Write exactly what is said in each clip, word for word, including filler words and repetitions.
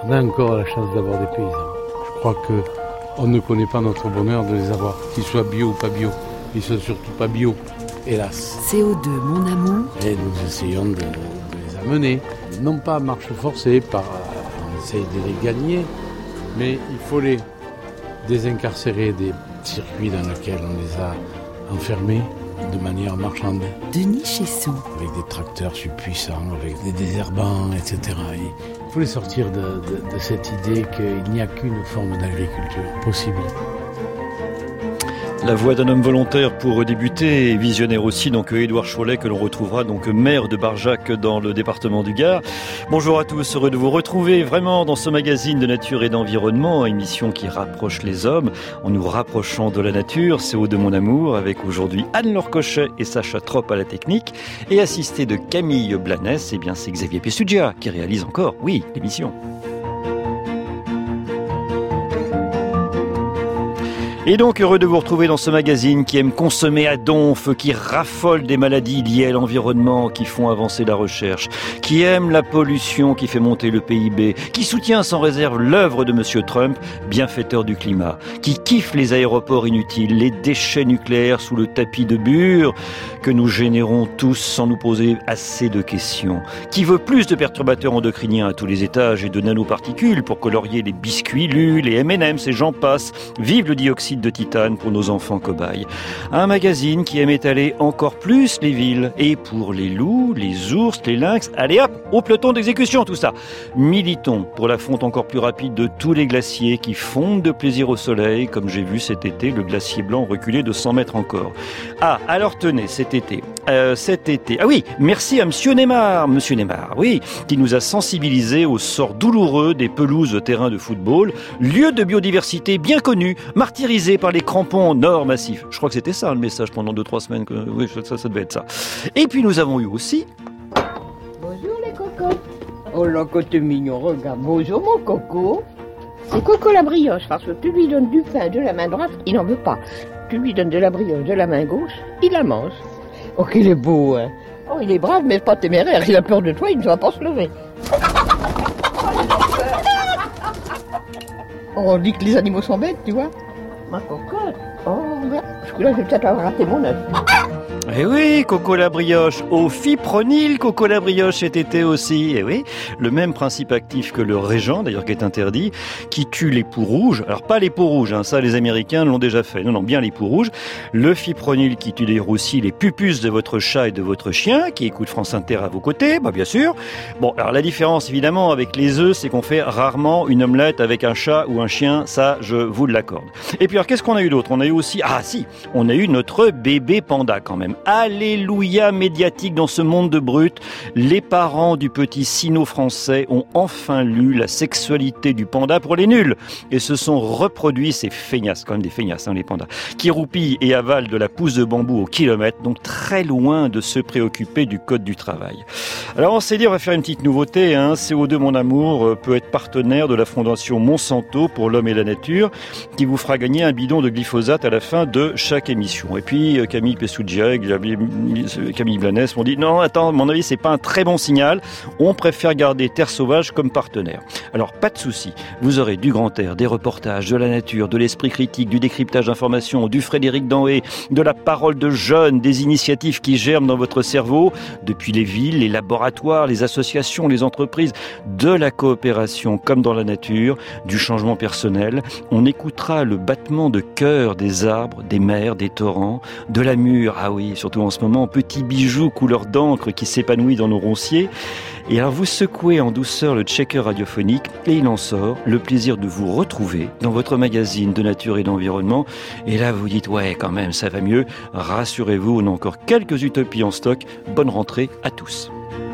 On a encore la chance d'avoir des paysans. Je crois qu'on ne connaît pas notre bonheur de les avoir, qu'ils soient bio ou pas bio. Ils sont surtout pas bio, hélas. C O deux, mon amour. Et nous essayons de, de les amener, non pas à marche forcée, par, on essaye de les gagner, mais il faut les désincarcérer des circuits dans lesquels on les a enfermés de manière marchande. Denis Chesson. Avec des tracteurs puissants, avec des désherbants, et cetera. Et il faut les sortir de, de, de cette idée qu'il n'y a qu'une forme d'agriculture possible. La voix d'un homme volontaire pour débuter et visionnaire aussi, donc Édouard Cholet, que l'on retrouvera donc maire de Barjac dans le département du Gard. Bonjour à tous, heureux de vous retrouver vraiment dans ce magazine de nature et d'environnement, émission qui rapproche les hommes en nous rapprochant de la nature. C O deux, mon amour, avec aujourd'hui Anne-Laure Cochet et Sacha Tropp à la technique et assisté de Camille Blanès. Eh bien, c'est Xavier Pessugia qui réalise encore, oui, l'émission. Et donc heureux de vous retrouver dans ce magazine qui aime consommer à donf, qui raffole des maladies liées à l'environnement, qui font avancer la recherche, qui aime la pollution, qui fait monter le P I B, qui soutient sans réserve l'œuvre de Monsieur Trump, bienfaiteur du climat, qui kiffe les aéroports inutiles, les déchets nucléaires sous le tapis de bure que nous générons tous sans nous poser assez de questions, qui veut plus de perturbateurs endocriniens à tous les étages et de nanoparticules pour colorier les biscuits, Lul, les M and M's et j'en passe. Vive le dioxyde de titane pour nos enfants cobayes. Un magazine qui aime étaler encore plus les villes. Et pour les loups, les ours, les lynx, allez hop, au peloton d'exécution tout ça. Militons pour la fonte encore plus rapide de tous les glaciers qui fondent de plaisir au soleil, comme j'ai vu cet été, le glacier blanc reculer de cent mètres encore. Ah, alors tenez, cet été, euh, cet été, ah oui, merci à Monsieur Neymar, Monsieur Neymar, oui, qui nous a sensibilisés au sort douloureux des pelouses de terrain de football, lieu de biodiversité bien connu, martyrisé par les crampons nord massifs. Je crois que c'était ça le message pendant deux trois semaines. Que... Oui, ça, ça devait être ça. Et puis nous avons eu aussi... Bonjour les cocottes. Oh là, que t'es mignon, regarde. Bonjour mon coco. C'est Coco la brioche, parce que tu lui donnes du pain de la main droite, il n'en veut pas. Tu lui donnes de la brioche de la main gauche, il la mange. Oh qu'il est beau, hein. Oh il est brave, mais pas téméraire, il a peur de toi, il ne va pas se lever. Oh, on dit que les animaux sont bêtes, tu vois. Ma cocotte. Oh, merde. Parce que là, je vais peut-être avoir raté mon œuf. Eh oui, Coco la brioche, au fipronil, Coco la brioche cet été aussi. Eh oui, le même principe actif que le régent, d'ailleurs qui est interdit, qui tue les poux rouges. Alors pas les poux rouges, hein, ça les Américains l'ont déjà fait. Non, non, bien les poux rouges. Le fipronil qui tue d'ailleurs aussi les pupus de votre chat et de votre chien, qui écoute France Inter à vos côtés, bah bien sûr. Bon, alors la différence évidemment avec les œufs, c'est qu'on fait rarement une omelette avec un chat ou un chien, ça je vous l'accorde. Et puis alors qu'est-ce qu'on a eu d'autre ? On a eu aussi, ah si, on a eu notre bébé panda quand même. Alléluia médiatique dans ce monde de brutes. Les parents du petit sino-français ont enfin lu La sexualité du panda pour les nuls et se sont reproduits ces feignasses, quand même des feignasses hein, les pandas, qui roupillent et avalent de la pousse de bambou au kilomètre, donc très loin de se préoccuper du code du travail. Alors on s'est dit on va faire une petite nouveauté, hein. C O deux mon amour peut être partenaire de la fondation Monsanto pour l'homme et la nature qui vous fera gagner un bidon de glyphosate à la fin de chaque émission. Et puis Camille Pessugia, Camille Blanès m'ont dit non attends, à mon avis c'est pas un très bon signal, on préfère garder Terre Sauvage comme partenaire. Alors pas de souci, vous aurez du grand air, des reportages, de la nature, de l'esprit critique, du décryptage d'informations, du Frédéric Danhé, de la parole de jeunes, des initiatives qui germent dans votre cerveau, depuis les villes, les laboratoires, les associations, les entreprises, de la coopération comme dans la nature, du changement personnel. On écoutera le battement de cœur des arbres, des mers, des torrents, de la mûre, ah oui, surtout en ce moment, petit bijou couleur d'encre qui s'épanouit dans nos ronciers. Et alors vous secouez en douceur le checker radiophonique et il en sort le plaisir de vous retrouver dans votre magazine de nature et d'environnement. Et là vous dites ouais quand même ça va mieux. Rassurez-vous, on a encore quelques utopies en stock. Bonne rentrée à tous.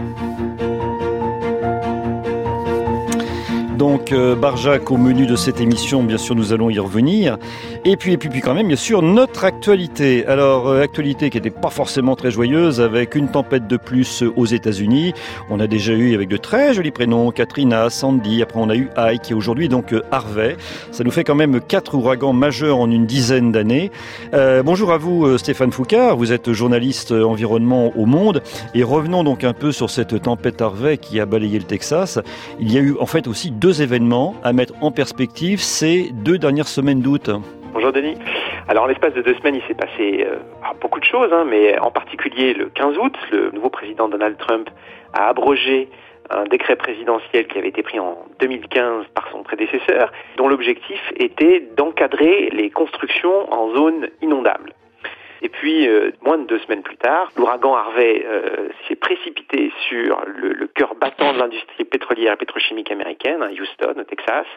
Donc euh, Barjac au menu de cette émission, bien sûr nous allons y revenir. Et puis, et puis, puis quand même, bien sûr, notre actualité. Alors, euh, actualité qui n'était pas forcément très joyeuse, avec une tempête de plus aux États-Unis. On a déjà eu avec de très jolis prénoms, Katrina, Sandy, après on a eu Ike et aujourd'hui donc euh, Harvey. Ça nous fait quand même quatre ouragans majeurs en une dizaine d'années. Euh, bonjour à vous euh, Stéphane Foucard, vous êtes journaliste euh, environnement au Monde. Et revenons donc un peu sur cette tempête Harvey qui a balayé le Texas. Il y a eu en fait aussi deux deux événements à mettre en perspective ces deux dernières semaines d'août. Bonjour Denis. Alors en l'espace de deux semaines, il s'est passé euh, beaucoup de choses, hein, mais en particulier le quinze août, le nouveau président Donald Trump a abrogé un décret présidentiel qui avait été pris en deux mille quinze par son prédécesseur, dont l'objectif était d'encadrer les constructions en zone inondable. Et puis, euh, moins de deux semaines plus tard, l'ouragan Harvey euh, s'est précipité sur le, le cœur battant de l'industrie pétrolière et pétrochimique américaine, à Houston, au Texas,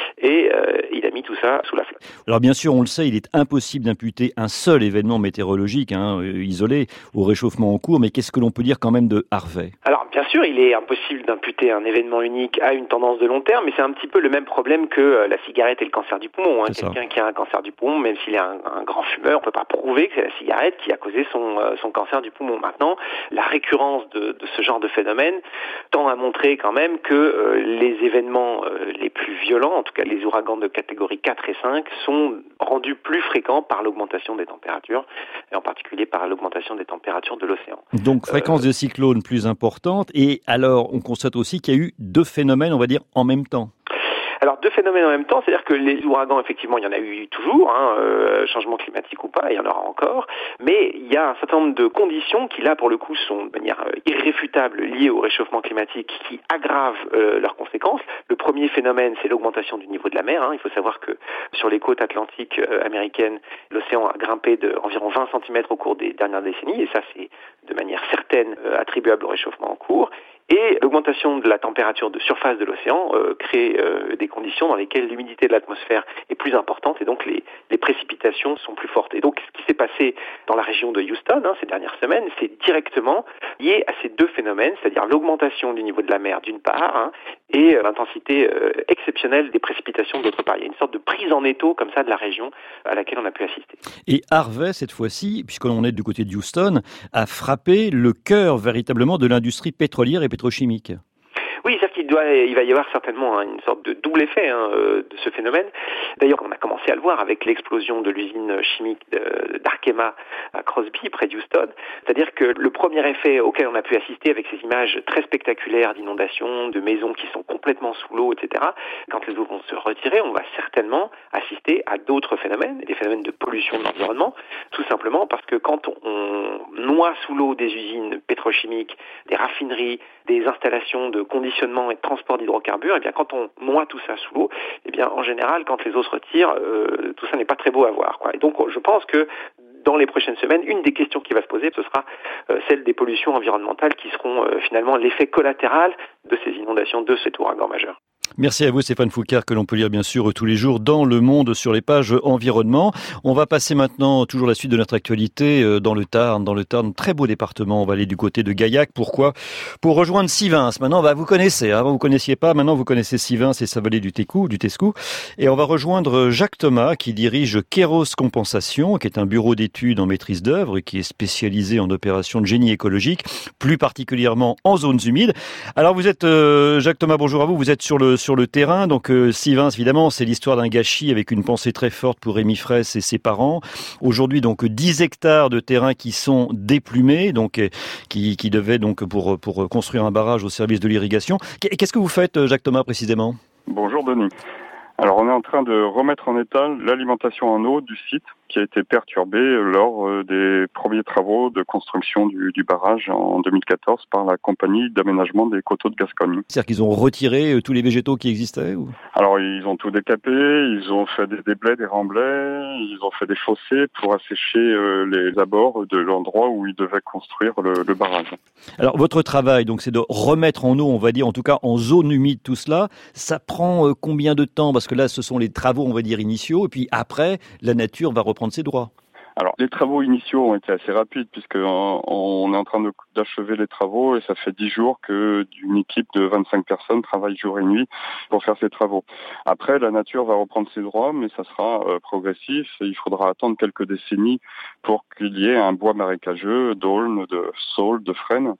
et euh, il a mis tout ça sous la flotte. Alors bien sûr, on le sait, il est impossible d'imputer un seul événement météorologique hein, isolé au réchauffement en cours, mais qu'est-ce que l'on peut dire quand même de Harvey ? Alors bien sûr, il est impossible d'imputer un événement unique à une tendance de long terme, mais c'est un petit peu le même problème que la cigarette et le cancer du poumon. Hein. Quelqu'un qui a un cancer du poumon, même s'il est un, un grand fumeur, on ne peut pas prouver que c'est la cigarette qui a causé son, euh, son cancer du poumon. Maintenant, la récurrence de, de ce genre de phénomène tend à montrer quand même que euh, les événements euh, les plus violents, en tout cas les ouragans de catégorie quatre et cinq, sont rendus plus fréquents par l'augmentation des températures, et en particulier par l'augmentation des températures de l'océan. Donc fréquence euh, de cyclones plus importante, et alors on constate aussi qu'il y a eu deux phénomènes, on va dire, en même temps. Alors deux phénomènes en même temps, c'est-à-dire que les ouragans, effectivement, il y en a eu toujours, hein, euh, changement climatique ou pas, il y en aura encore, mais il y a un certain nombre de conditions qui, là, pour le coup, sont de manière euh, irréfutable liées au réchauffement climatique qui aggravent euh, leurs conséquences. Le premier phénomène, c'est l'augmentation du niveau de la mer. Hein. Il faut savoir que sur les côtes atlantiques euh, américaines, l'océan a grimpé d'environ vingt centimètres au cours des dernières décennies, et ça, c'est de manière certaine euh, attribuable au réchauffement en cours. Et l'augmentation de la température de surface de l'océan euh, crée euh, des conditions dans lesquelles l'humidité de l'atmosphère est plus importante et donc les, les précipitations sont plus fortes. Et donc ce qui s'est passé dans la région de Houston hein, ces dernières semaines, c'est directement lié à ces deux phénomènes, c'est-à-dire l'augmentation du niveau de la mer d'une part hein, et euh, l'intensité euh, exceptionnelle des précipitations d'autre part. Il y a une sorte de prise en étau comme ça de la région à laquelle on a pu assister. Et Harvey, cette fois-ci, puisqu'on est du côté de Houston, a frappé le cœur véritablement de l'industrie pétrolière et pétrochimique. Oui, c'est-à-dire qu'il doit, il va y avoir certainement hein, une sorte de double effet hein, de ce phénomène. D'ailleurs, on a commencé à le voir avec l'explosion de l'usine chimique d'Arkema à Crosby, près de Houston. C'est-à-dire que le premier effet auquel on a pu assister avec ces images très spectaculaires d'inondations, de maisons qui sont complètement sous l'eau, et cetera, quand les eaux vont se retirer, on va certainement assister à d'autres phénomènes, des phénomènes de pollution de l'environnement, tout simplement parce que quand on noie sous l'eau des usines pétrochimiques, des raffineries, des installations de conditionnement et de transport d'hydrocarbures, et bien quand on noie tout ça sous l'eau, et bien en général quand les eaux se retirent, euh, tout ça n'est pas très beau à voir, quoi. Et donc je pense que dans les prochaines semaines, une des questions qui va se poser, ce sera euh, celle des pollutions environnementales qui seront euh, finalement l'effet collatéral de ces inondations, de cet ouragan majeur. Merci à vous Stéphane Foucart, que l'on peut lire bien sûr tous les jours dans Le Monde sur les pages environnement. On va passer maintenant toujours la suite de notre actualité dans le Tarn. Dans le Tarn, très beau département. On va aller du côté de Gaillac. Pourquoi ? Pour rejoindre Sivins. Maintenant, bah, vous connaissez. Avant, vous connaissiez pas. Maintenant, vous connaissez Sivins et sa vallée du Técou, du Tescou. Et on va rejoindre Jacques Thomas, qui dirige Kéros Compensation, qui est un bureau d'études en maîtrise d'œuvre et qui est spécialisé en opérations de génie écologique, plus particulièrement en zones humides. Alors, vous êtes, euh, Jacques Thomas, bonjour à vous. Vous êtes sur le sur le terrain. Donc euh, Sivins, évidemment, c'est l'histoire d'un gâchis avec une pensée très forte pour Rémi Fraisse et ses parents. Aujourd'hui, donc dix hectares de terrain qui sont déplumés, donc euh, qui, qui devaient donc pour pour construire un barrage au service de l'irrigation. Qu'est-ce que vous faites, Jacques Thomas, précisément ? Bonjour Denis. Alors on est en train de remettre en état l'alimentation en eau du site qui a été perturbée lors des premiers travaux de construction du, du barrage en deux mille quatorze par la compagnie d'aménagement des coteaux de Gascogne. C'est-à-dire qu'ils ont retiré tous les végétaux qui existaient ou... Alors ils ont tout décapé, ils ont fait des déblais, des remblais, ils ont fait des fossés pour assécher les abords de l'endroit où ils devaient construire le, le barrage. Alors votre travail, donc, c'est de remettre en eau, on va dire, en tout cas en zone humide tout cela. Ça prend combien de temps ? Parce que là, ce sont les travaux, on va dire, initiaux, et puis après, la nature va reprendre ses droits. Alors, les travaux initiaux ont été assez rapides puisqu'on on est en train de, d'achever les travaux et ça fait dix jours que une équipe de vingt-cinq personnes travaille jour et nuit pour faire ces travaux. Après, la nature va reprendre ses droits, mais ça sera euh, progressif et il faudra attendre quelques décennies pour qu'il y ait un bois marécageux, d'aulne, de saule, de frêne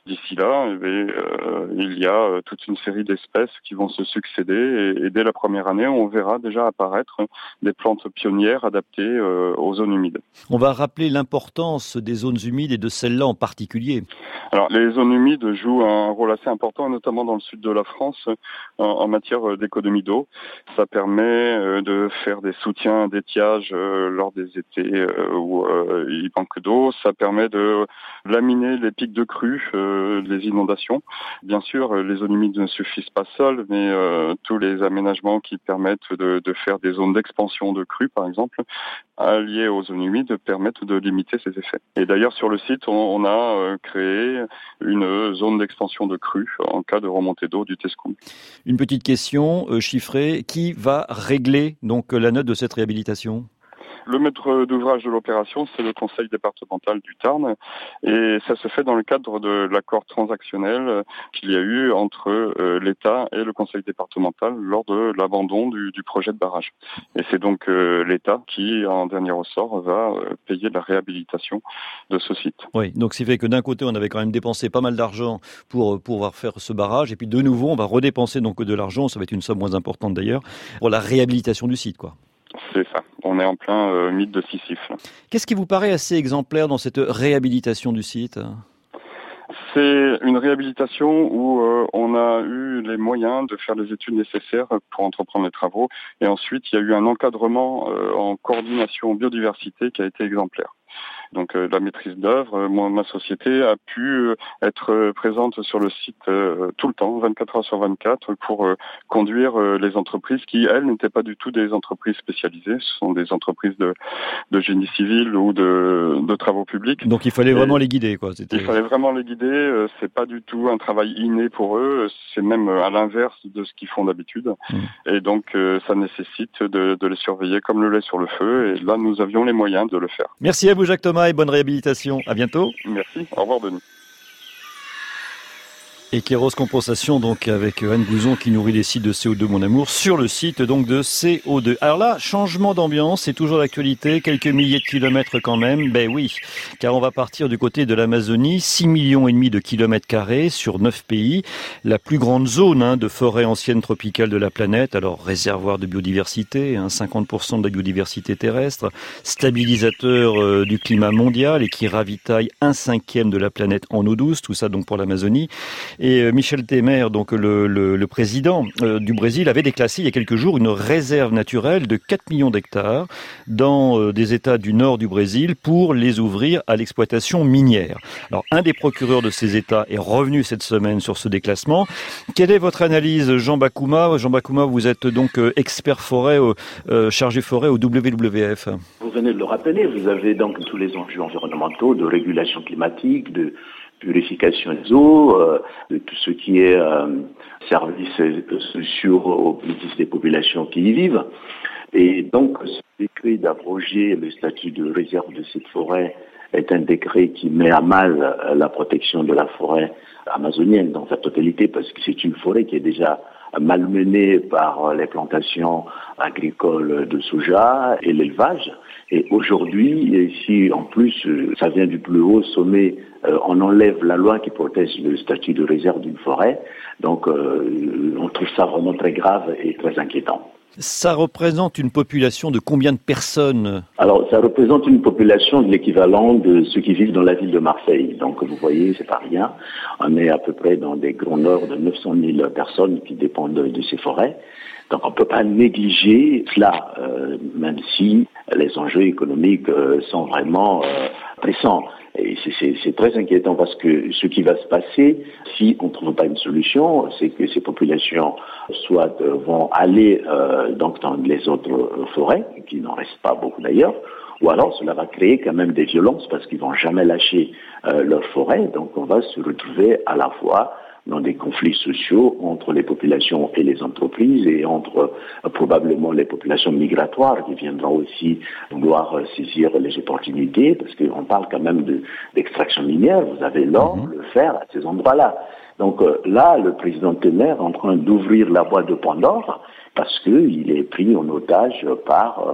D'ici là, eh bien, euh, il y a euh, toute une série d'espèces qui vont se succéder et, et dès la première année, on verra déjà apparaître des plantes pionnières adaptées euh, aux zones humides. On va rappeler l'importance des zones humides et de celles-là en particulier. Alors, les zones humides jouent un rôle assez important, notamment dans le sud de la France, en, en matière d'économie d'eau. Ça permet euh, de faire des soutiens d'étiage euh, lors des étés euh, où euh, il manque d'eau. Ça permet de laminer les pics de crue, euh, les inondations. Bien sûr, les zones humides ne suffisent pas seules, mais euh, tous les aménagements qui permettent de, de faire des zones d'expansion de crues, par exemple, alliés aux zones humides, permettent de limiter ces effets. Et d'ailleurs, sur le site, on, on a euh, créé une zone d'expansion de crues en cas de remontée d'eau du Tescoum. Une petite question euh, chiffrée, qui va régler donc la note de cette réhabilitation ? Le maître d'ouvrage de l'opération, c'est le conseil départemental du Tarn, et ça se fait dans le cadre de l'accord transactionnel qu'il y a eu entre euh, l'État et le conseil départemental lors de l'abandon du, du projet de barrage. Et c'est donc euh, l'État qui, en dernier ressort, va euh, payer la réhabilitation de ce site. Oui, donc c'est fait que d'un côté, on avait quand même dépensé pas mal d'argent pour pouvoir faire ce barrage, et puis de nouveau, on va redépenser donc de l'argent, ça va être une somme moins importante d'ailleurs, pour la réhabilitation du site, quoi. C'est ça. On est en plein euh, mythe de Sisyphe. Qu'est-ce qui vous paraît assez exemplaire dans cette réhabilitation du site ? C'est une réhabilitation où euh, on a eu les moyens de faire les études nécessaires pour entreprendre les travaux. Et ensuite, il y a eu un encadrement euh, en coordination biodiversité qui a été exemplaire. Donc euh, la maîtrise d'œuvre, euh, moi, ma société a pu euh, être euh, présente sur le site euh, tout le temps, vingt-quatre heures sur vingt-quatre, pour euh, conduire euh, les entreprises qui, elles, n'étaient pas du tout des entreprises spécialisées. Ce sont des entreprises de, de génie civil ou de, de travaux publics. Donc il fallait Et vraiment les guider, quoi. C'était... Il fallait vraiment les guider. Euh, c'est pas du tout un travail inné pour eux. C'est même à l'inverse de ce qu'ils font d'habitude. Mmh. Et donc euh, ça nécessite de, de les surveiller comme le lait sur le feu. Et là, nous avions les moyens de le faire. Merci à vous, Jacques Thomas, et bonne réhabilitation. À bientôt. Merci. Au revoir, Denis. Et Kéros Compensation, donc, avec Anne Bouzon qui nourrit les sites de C O deux Mon Amour sur le site, donc, de C O deux. Alors là, changement d'ambiance, c'est toujours l'actualité, quelques milliers de kilomètres quand même. Ben oui, car on va partir du côté de l'Amazonie, six millions et demi de kilomètres carrés sur neuf pays. La plus grande zone, hein, de forêt ancienne tropicale de la planète. Alors, réservoir de biodiversité, hein, cinquante pour cent de la biodiversité terrestre, stabilisateur euh, du climat mondial et qui ravitaille un cinquième de la planète en eau douce. Tout ça, donc, pour l'Amazonie. Et Michel Temer, donc le, le, le président euh, du Brésil, avait déclassé il y a quelques jours une réserve naturelle de quatre millions d'hectares dans euh, des États du nord du Brésil pour les ouvrir à l'exploitation minière. Alors, un des procureurs de ces États est revenu cette semaine sur ce déclassement. Quelle est votre analyse, Jean Bakouma ? Jean Bakouma, vous êtes donc euh, expert forêt, euh, chargé forêt au W W F. Vous venez de le rappeler, vous avez donc tous les enjeux environnementaux, de régulation climatique, de purification des eaux, euh, de tout ce qui est euh, services sociaux au bénéfice des populations qui y vivent. Et donc, ce décret d'abroger le statut de réserve de cette forêt est un décret qui met à mal la protection de la forêt amazonienne dans sa totalité, parce que c'est une forêt qui est déjà malmenée par les plantations agricoles de soja et l'élevage. Et aujourd'hui, si en plus ça vient du plus haut sommet, euh, on enlève la loi qui protège le statut de réserve d'une forêt, donc euh, on trouve ça vraiment très grave et très inquiétant. Ça représente une population de combien de personnes ? Alors, ça représente une population de l'équivalent de ceux qui vivent dans la ville de Marseille. Donc, vous voyez, c'est pas rien. On est à peu près dans des grands nord de neuf cent mille personnes qui dépendent de, de ces forêts. Donc, on ne peut pas négliger cela, euh, même si les enjeux économiques euh, sont vraiment euh, pressants. Et c'est, c'est, c'est très inquiétant parce que ce qui va se passer, si on ne trouve pas une solution, c'est que ces populations soit euh, vont aller euh, donc dans les autres euh, forêts, qui n'en restent pas beaucoup d'ailleurs, ou alors cela va créer quand même des violences parce qu'ils vont jamais lâcher euh, leur forêt. Donc on va se retrouver à la fois dans des conflits sociaux entre les populations et les entreprises et entre euh, probablement les populations migratoires qui viendront aussi vouloir euh, saisir les opportunités, parce qu'on parle quand même de, d'extraction minière, vous avez l'or, mmh. le fer à ces endroits-là. Donc euh, là, le président Temer est en train d'ouvrir la boîte de Pandore parce qu'il est pris en otage par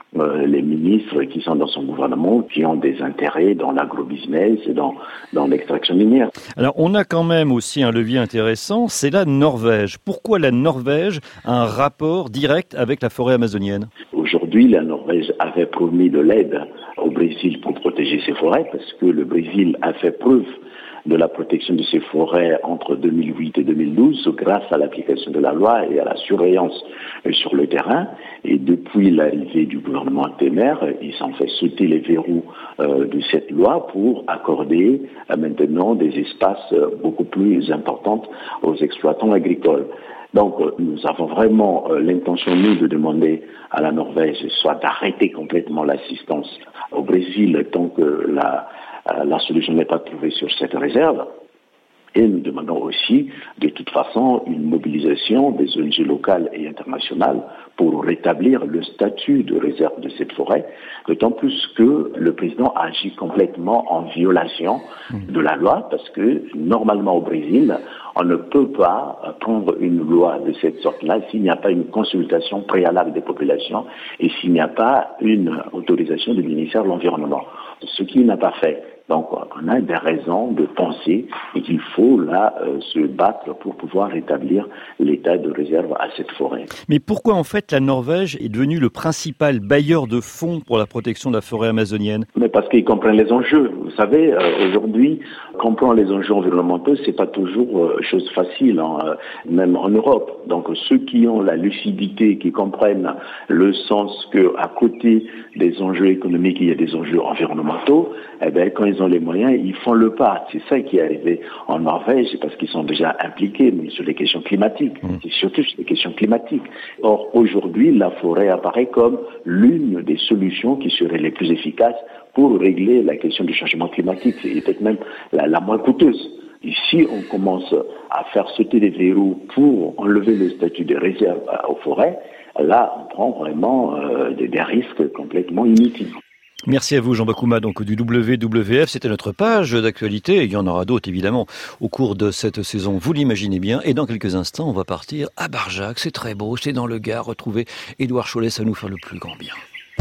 euh, les ministres qui sont dans son gouvernement, qui ont des intérêts dans l'agrobusiness et dans, dans l'extraction minière. Alors, on a quand même aussi un levier intéressant, c'est la Norvège. Pourquoi la Norvège a un rapport direct avec la forêt amazonienne ? Aujourd'hui, la Norvège avait promis de l'aide au Brésil pour protéger ses forêts, parce que le Brésil a fait preuve de la protection de ses forêts entre deux mille huit et deux mille douze grâce à l'application de la loi et à la surveillance sur le terrain. Et depuis l'arrivée du gouvernement Temer, ils ont fait sauter les verrous euh, de cette loi pour accorder euh, maintenant des espaces euh, beaucoup plus importants aux exploitants agricoles. Donc, euh, nous avons vraiment euh, l'intention, nous, de demander à la Norvège soit d'arrêter complètement l'assistance au Brésil tant que la la solution n'est pas trouvée sur cette réserve. Et nous demandons aussi, de toute façon, une mobilisation des O N G locales et internationales pour rétablir le statut de réserve de cette forêt, d'autant plus que le président agit complètement en violation de la loi, parce que normalement au Brésil, on ne peut pas prendre une loi de cette sorte-là s'il n'y a pas une consultation préalable des populations et s'il n'y a pas une autorisation du ministère de l'Environnement. Ce qu'il n'a pas fait. Donc, on a des raisons de penser et qu'il faut là euh, se battre pour pouvoir rétablir l'état de réserve à cette forêt. Mais pourquoi en fait la Norvège est devenue le principal bailleur de fonds pour la protection de la forêt amazonienne ? Mais parce qu'ils comprennent les enjeux. Vous savez, euh, aujourd'hui, comprendre les enjeux environnementaux, c'est pas toujours euh, chose facile, hein, euh, même en Europe. Donc, ceux qui ont la lucidité, qui comprennent le sens que à côté des enjeux économiques, il y a des enjeux environnementaux, eh bien, quand ils ont les moyens, ils font le pas. C'est ça qui est arrivé en Norvège, parce qu'ils sont déjà impliqués mais sur les questions climatiques. Mmh. C'est surtout sur les questions climatiques. Or, aujourd'hui, la forêt apparaît comme l'une des solutions qui seraient les plus efficaces pour régler la question du changement climatique. C'est peut-être même la, la moins coûteuse. Ici, on commence à faire sauter les verrous pour enlever le statut de réserve aux forêts. Là, on prend vraiment euh, des, des risques complètement inutiles. Merci à vous, Jean Bakouma, donc du W W F. C'était notre page d'actualité. Il y en aura d'autres, évidemment, au cours de cette saison. Vous l'imaginez bien. Et dans quelques instants, on va partir à Barjac. C'est très beau. C'est dans le Gard. Retrouver Édouard Cholet, ça nous faire le plus grand bien.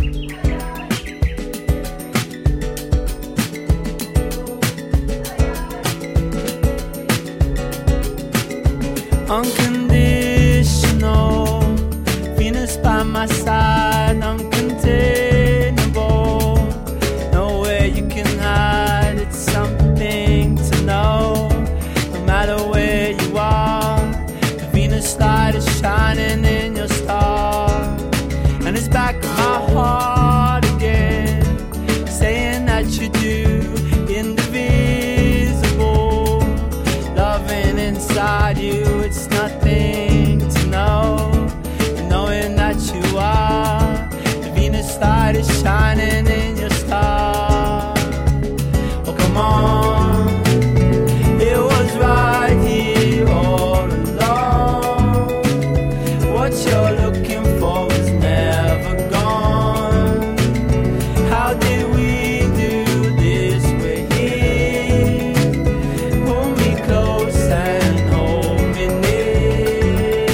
Unconditional, Venus by my side, uncontainable. Nowhere you can hide, it's something to know. No matter where you are, the Venus light is shining in your star. And it's back in my heart again, saying that you do, indivisible. Loving inside you, it's nothing to know. Knowing that you are, the Venus light is shining in your star. Oh, come on, it was right here all along. What you're looking for is never gone. How did we do this? We're here. Pull me close and hold me near.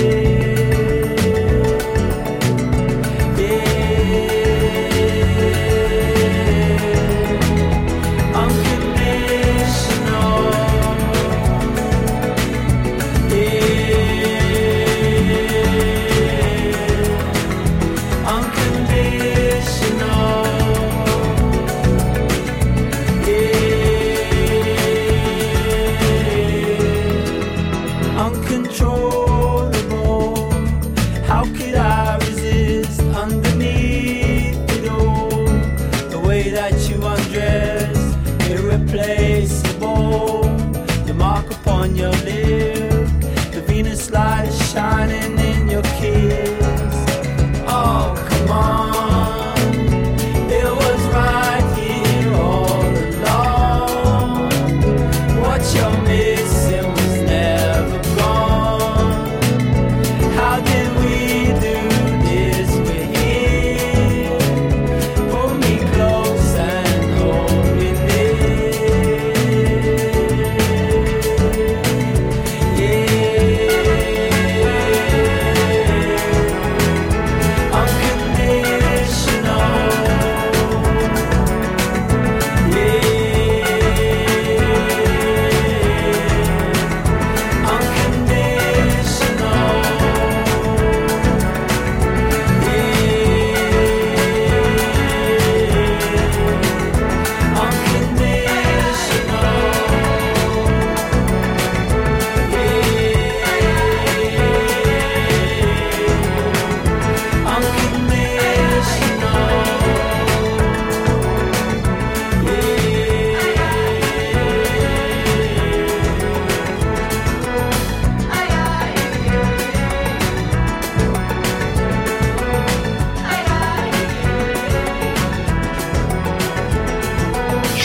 Yeah. Unconditional. Yeah. Unconditional. Yeah. Uncontrollable. How could I resist underneath it all? The way that you undress, irreplaceable. The mark upon your lip, the Venus light is shining in your kiss. Oh, come on, it was right here all along. What you're missing was never gone. How did we do this? We're here. Pull me close and hold me near. Yeah.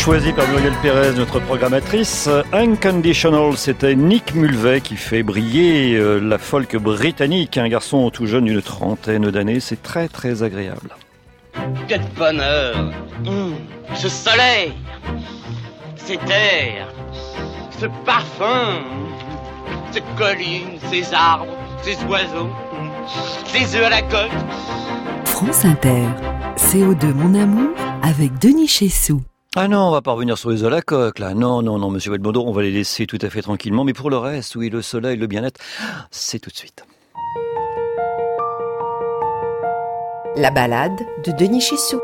choisi par Muriel Pérez, notre programmatrice. Unconditional, c'était Nick Mulvey qui fait briller la folk britannique. Un garçon tout jeune d'une trentaine d'années, c'est très très agréable. Quel bonheur! Mmh, ce soleil, cet air, ce parfum, cette colline, ces arbres, ces oiseaux, ces œufs à la coque. France Inter, C O deux Mon Amour, avec Denis Chessou. Ah non, on va pas revenir sur les œufs à la coque, là. Non, non, non, monsieur Belmondo, on va les laisser tout à fait tranquillement. Mais pour le reste, oui, le soleil, le bien-être, c'est tout de suite. La balade de Denis Chessou.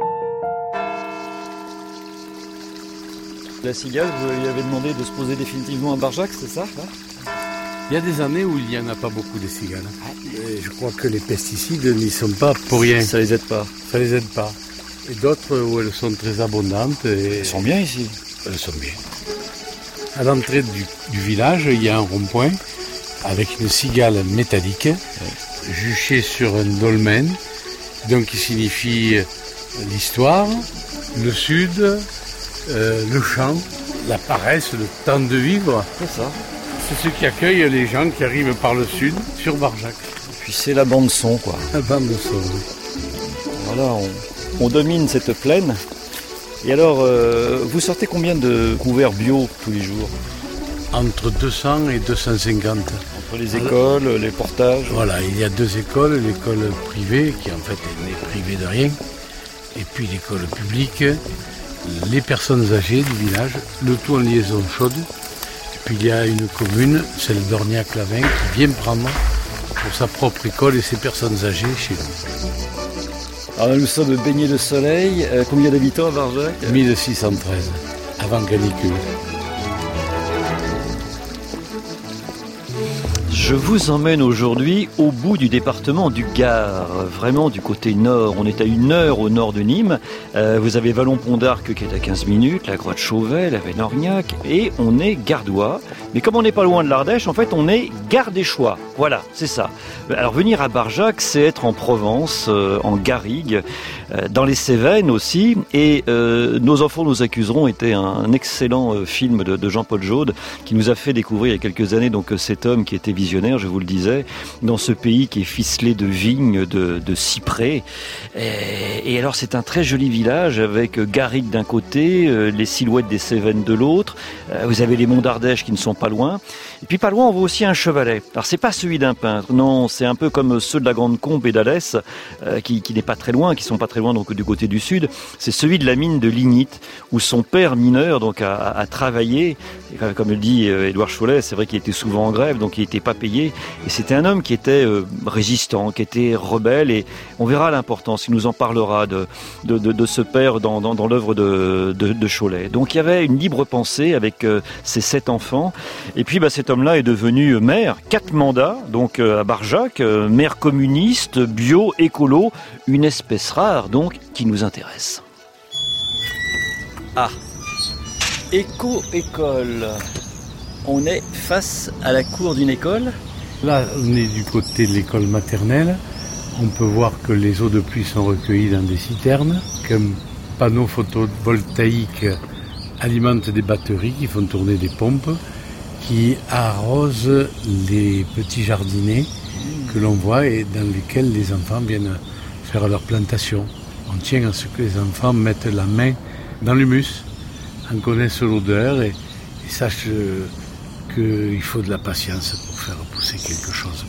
La cigale, vous lui avez demandé de se poser définitivement à Barjac, c'est ça là? Il y a des années où il n'y en a pas beaucoup des cigales. Et je crois que les pesticides n'y sont pas pour rien. Ça les aide pas. Ça les aide pas. Et d'autres où elles sont très abondantes. Et elles sont bien ici. Elles sont bien. À l'entrée du, du village, il y a un rond-point avec une cigale métallique ouais. juchée sur un dolmen, donc qui signifie l'histoire, le sud, euh, le chant, la paresse, le temps de vivre. C'est ça. C'est ce qui accueille les gens qui arrivent par le sud sur Barjac. Puis c'est la bande son, quoi. La bande son, oui. Voilà, on, on domine cette plaine. Et alors, euh, vous sortez combien de couverts bio tous les jours? Entre deux cents et deux cent cinquante. Entre les écoles, alors, les portages. Voilà, il y a deux écoles, l'école privée, qui en fait n'est privée de rien, et puis l'école publique, les personnes âgées du village, le tout en liaison chaude. Puis il y a une commune, celle d'Orniac-Lavin, qui vient prendre pour sa propre école et ses personnes âgées chez nous. Alors nous sommes baignés de soleil. Euh, combien d'habitants à Barjac? mille six cent treize, avant canicule. Je vous emmène aujourd'hui au bout du département du Gard, vraiment du côté nord. On est à une heure au nord de Nîmes. Euh, vous avez Vallon-Pont d'Arc qui est à quinze minutes, la Grotte Chauvel, la Veine-Orniac, et on est gardois. Mais comme on n'est pas loin de l'Ardèche, en fait, on est gardéchois. Voilà, c'est ça. Alors venir à Barjac, c'est être en Provence, euh, en Garrigue, euh, dans les Cévennes aussi. Et euh, Nos enfants nous accuseront était un, un excellent euh, film de, de Jean-Paul Jaude qui nous a fait découvrir il y a quelques années donc cet homme qui était visionnaire, je vous le disais, dans ce pays qui est ficelé de vignes, de, de cyprès. Et, et alors c'est un très joli village avec Garrigue d'un côté, euh, les silhouettes des Cévennes de l'autre. Euh, vous avez les monts d'Ardèche qui ne sont pas loin. Et puis pas loin, on voit aussi un chevalet. Alors c'est pas celui d'un peintre, non, c'est un peu comme ceux de la Grande Combe et d'Alès, euh, qui, qui n'est pas très loin, qui sont pas très loin donc du côté du sud. C'est celui de la mine de Lignite, où son père mineur donc a, a travaillé. Et comme le dit euh, Édouard Cholet, c'est vrai qu'il était souvent en grève, donc il n'était pas payé. Et c'était un homme qui était euh, résistant, qui était rebelle. Et on verra l'importance. Il nous en parlera de de, de, de ce père dans, dans, dans l'œuvre de, de, de Cholet. Donc il y avait une libre pensée avec euh, ses sept enfants. Et puis bah, cet homme-là est devenu maire, quatre mandats, donc euh, à Barjac, euh, maire communiste, bio, écolo, une espèce rare donc qui nous intéresse. Ah, éco-école. On est face à la cour d'une école. Là, on est du côté de l'école maternelle. On peut voir que les eaux de pluie sont recueillies dans des citernes, qu'un panneau photovoltaïque alimente des batteries qui font tourner des pompes, qui arrosent les petits jardinets que l'on voit et dans lesquels les enfants viennent faire leur plantation. On tient à ce que les enfants mettent la main dans l'humus, en connaissent l'odeur et, et sachent qu'il faut de la patience pour faire pousser quelque chose.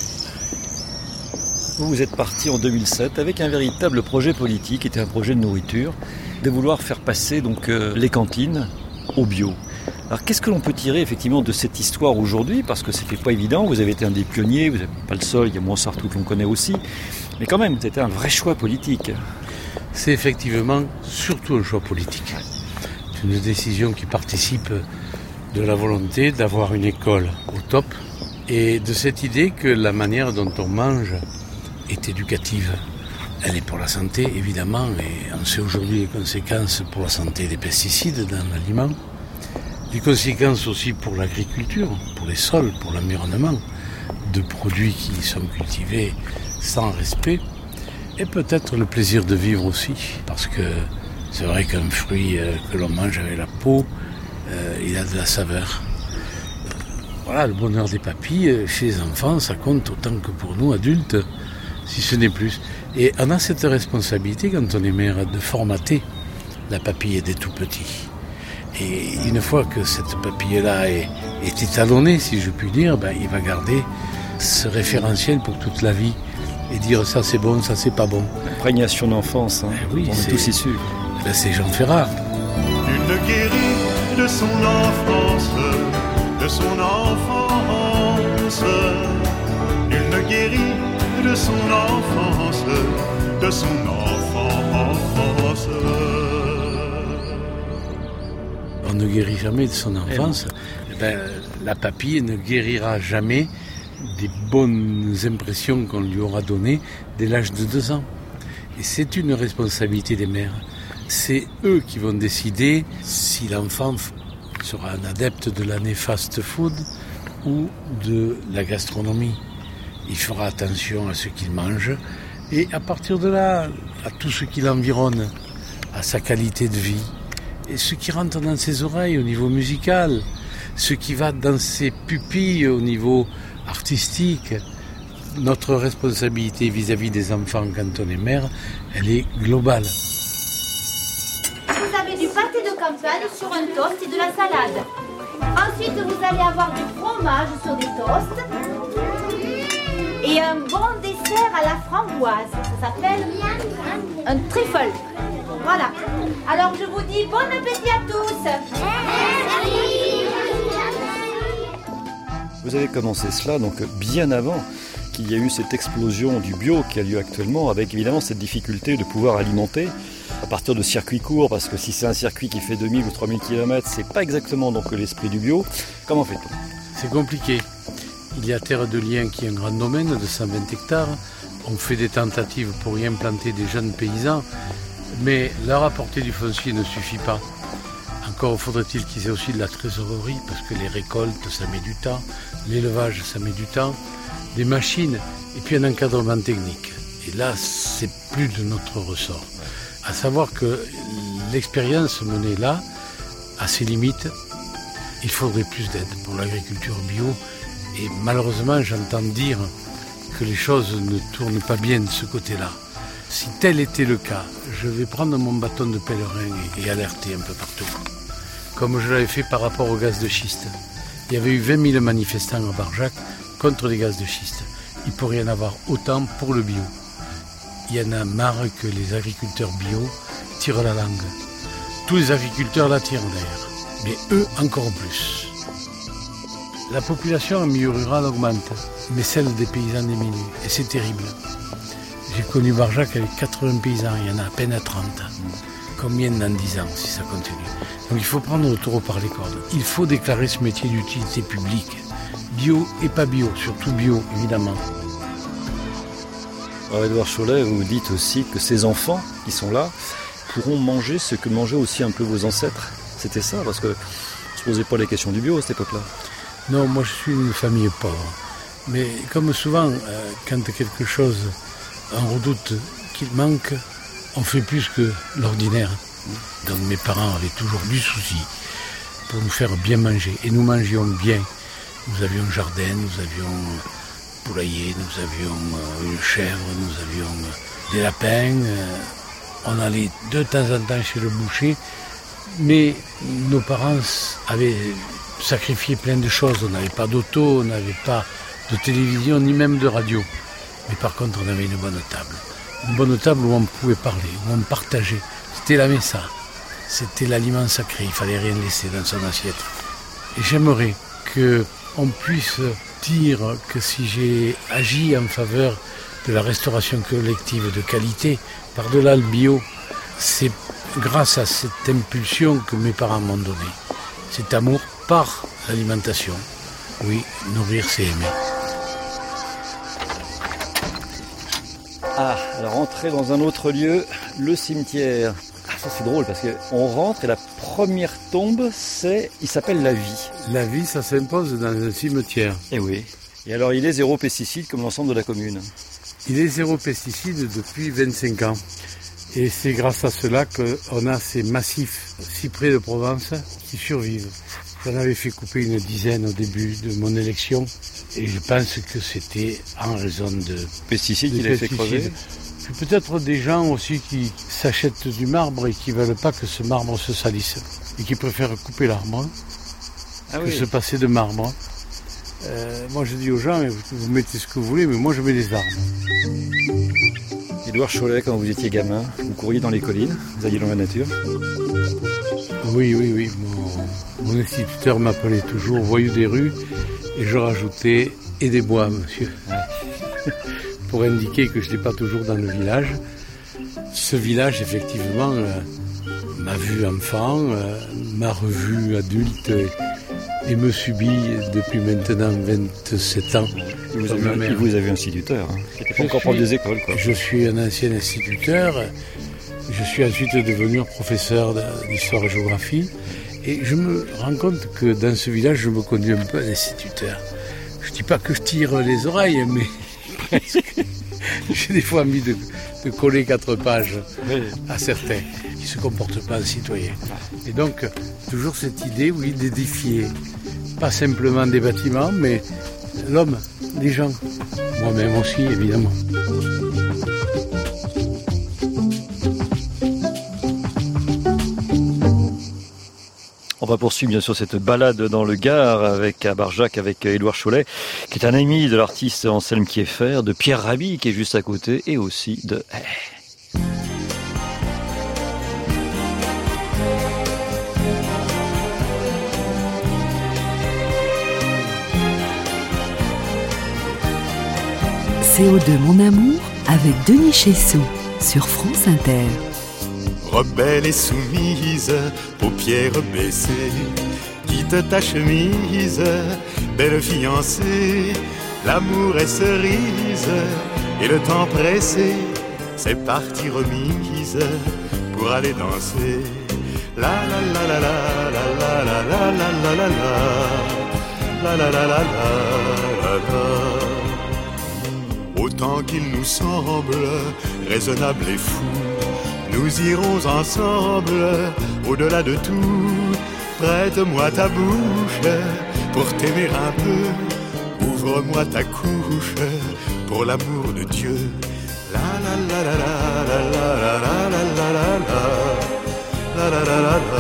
Vous, vous êtes parti en deux mille sept avec un véritable projet politique, qui était un projet de nourriture, de vouloir faire passer donc euh, les cantines au bio. Alors qu'est-ce que l'on peut tirer effectivement de cette histoire aujourd'hui? Parce que c'était pas évident, vous avez été un des pionniers, vous n'êtes pas le seul, il y a Montsartou qu'on connaît aussi. Mais quand même, c'était un vrai choix politique. C'est effectivement surtout un choix politique. C'est une décision qui participe de la volonté d'avoir une école au top et de cette idée que la manière dont on mange est éducative. Elle est pour la santé, évidemment, et on sait aujourd'hui les conséquences pour la santé des pesticides dans l'aliment. Les conséquences aussi pour l'agriculture, pour les sols, pour l'environnement, de produits qui sont cultivés sans respect. Et peut-être le plaisir de vivre aussi, parce que C'est vrai qu'un fruit euh, que l'on mange avec la peau, euh, il a de la saveur. Euh, voilà, le bonheur des papilles, euh, chez les enfants, ça compte autant que pour nous, adultes, si ce n'est plus. Et on a cette responsabilité, quand on est mère, de formater la papille des tout petits. Et une fois que cette papille-là est, est étalonnée, si je puis dire, ben, il va garder ce référentiel pour toute la vie et dire ça c'est bon, ça c'est pas bon. L'imprégnation d'enfance, hein, ben oui, on est tous issus. Ben c'est Jean Ferrat. Nul ne guérit de son enfance, de son enfance. Nul ne guérit de son enfance, de son enfance. On ne guérit jamais de son enfance. Ben, la papille ne guérira jamais des bonnes impressions qu'on lui aura données dès l'âge de deux ans. Et c'est une responsabilité des mères. C'est eux qui vont décider si l'enfant sera un adepte de la néfaste food ou de la gastronomie. Il fera attention à ce qu'il mange et à partir de là, à tout ce qui l'environne, à sa qualité de vie. Et ce qui rentre dans ses oreilles au niveau musical, ce qui va dans ses pupilles au niveau artistique. Notre responsabilité vis-à-vis des enfants quand on est mère, elle est globale. Vous avez du pâté de campagne sur un toast et de la salade. Ensuite, vous allez avoir du fromage sur des toasts et un bon dessert à la framboise. Ça s'appelle un trifle. Voilà. Alors je vous dis bon appétit à tous. Vous avez commencé cela donc bien avant qu'il y a eu cette explosion du bio qui a lieu actuellement, avec évidemment cette difficulté de pouvoir alimenter à partir de circuits courts, parce que si c'est un circuit qui fait deux mille ou trois mille kilomètres, c'est pas exactement donc l'esprit du bio. Comment fait-on ? C'est compliqué. Il y a Terre de Liens qui est un grand domaine de cent vingt hectares. On fait des tentatives pour y implanter des jeunes paysans. Mais leur apporter du foncier ne suffit pas. Encore faudrait-il qu'ils aient aussi de la trésorerie, parce que les récoltes, ça met du temps, l'élevage, ça met du temps, des machines, et puis un encadrement technique. Et là, c'est plus de notre ressort. À savoir que l'expérience menée là a ses limites. Il faudrait plus d'aide pour l'agriculture bio. Et malheureusement, j'entends dire que les choses ne tournent pas bien de ce côté-là. Si tel était le cas, je vais prendre mon bâton de pèlerin et, et alerter un peu partout. Comme je l'avais fait par rapport au gaz de schiste. Il y avait eu vingt mille manifestants à Barjac contre les gaz de schiste. Il pourrait y en avoir autant pour le bio. Il y en a marre que les agriculteurs bio tirent la langue. Tous les agriculteurs la tirent d'ailleurs, mais eux encore plus. La population en milieu rural augmente, mais celle des paysans des milieux, et c'est terrible. J'ai connu Barjac avec quatre-vingts paysans, il y en a à peine à trente. Combien dans dix ans si ça continue? Donc il faut prendre le taureau par les cornes. Il faut déclarer ce métier d'utilité publique. Bio et pas bio, surtout bio évidemment. Alors Édouard Cholet, vous dites aussi que ces enfants qui sont là pourront manger ce que mangeaient aussi un peu vos ancêtres. C'était ça, parce que ne se posait pas les questions du bio à cette époque-là. Non, moi je suis une famille pauvre. Mais comme souvent, euh, quand quelque chose, on redoute qu'il manque, on fait plus que l'ordinaire. Donc mes parents avaient toujours du souci pour nous faire bien manger. Et nous mangions bien. Nous avions un jardin, nous avions un poulailler, nous avions une chèvre, nous avions des lapins. On allait de temps en temps chez le boucher. Mais nos parents avaient sacrifié plein de choses. On n'avait pas d'auto, on n'avait pas de télévision, ni même de radio. Mais par contre, on avait une bonne table. Une bonne table où on pouvait parler, où on partageait. C'était la messa. C'était l'aliment sacré. Il ne fallait rien laisser dans son assiette. Et j'aimerais qu'on puisse dire que si j'ai agi en faveur de la restauration collective de qualité, par-delà le bio, c'est grâce à cette impulsion que mes parents m'ont donné. Cet amour par l'alimentation. Oui, nourrir, c'est aimer. Ah, alors entrer dans un autre lieu, le cimetière. Ah, ça c'est drôle parce qu'on rentre et la première tombe, c'est, il s'appelle la vie. La vie, ça s'impose dans un cimetière. Eh oui. Et alors il est zéro pesticide comme l'ensemble de la commune. Il est zéro pesticide depuis vingt-cinq ans. Et c'est grâce à cela qu'on a ces massifs cyprès de Provence qui survivent. J'en avais fait couper une dizaine au début de mon élection et je pense que c'était en raison de pesticides qu'il a fait creuser. Puis peut-être des gens aussi qui s'achètent du marbre et qui ne veulent pas que ce marbre se salisse et qui préfèrent couper l'arbre ah que oui. se passer de marbre. Euh, moi je dis aux gens, vous mettez ce que vous voulez, mais moi je mets des arbres. Édouard Chollet, quand vous étiez gamin, vous couriez dans les collines, vous alliez dans la nature? Oui, oui, oui. Mon, mon instituteur m'appelait toujours voyou des rues et je rajoutais et des bois, monsieur. Ouais. Pour indiquer que je n'étais pas toujours dans le village. Ce village, effectivement, euh, m'a vu enfant, euh, m'a revu adulte et, et me subit depuis maintenant vingt-sept ans. Et vous, avez, et vous avez un instituteur, hein. C'était encore prof des écoles, quoi. Je suis un ancien instituteur. Je suis ensuite devenu professeur d'histoire et géographie. Et je me rends compte que dans ce village, je me conduis un peu à l'instituteur. Je ne dis pas que je tire les oreilles, mais presque. J'ai des fois envie de, de coller quatre pages à certains qui ne se comportent pas en citoyens. Et donc, toujours cette idée, oui, de défier, pas simplement des bâtiments, mais l'homme, les gens. Moi-même aussi, évidemment. On va poursuivre bien sûr cette balade dans le Gard avec à Barjac avec Édouard Chollet, qui est un ami de l'artiste Anselme Kieffer, de Pierre Rabhi qui est juste à côté, et aussi de hey. C O deux Mon Amour avec Denis Chessou sur France Inter. Rebelle et soumise, paupières baissées, quitte ta chemise, belle fiancée, l'amour est cerise, et le temps pressé, c'est parti remise, pour aller danser. La la la la la la la la la la la la la la la la la. Autant qu'il nous semble raisonnable et fou, nous irons ensemble, au-delà de tout. Prête-moi ta bouche pour t'aimer un peu. Ouvre-moi ta couche pour l'amour de Dieu. La la la la la la la la la la la la la la la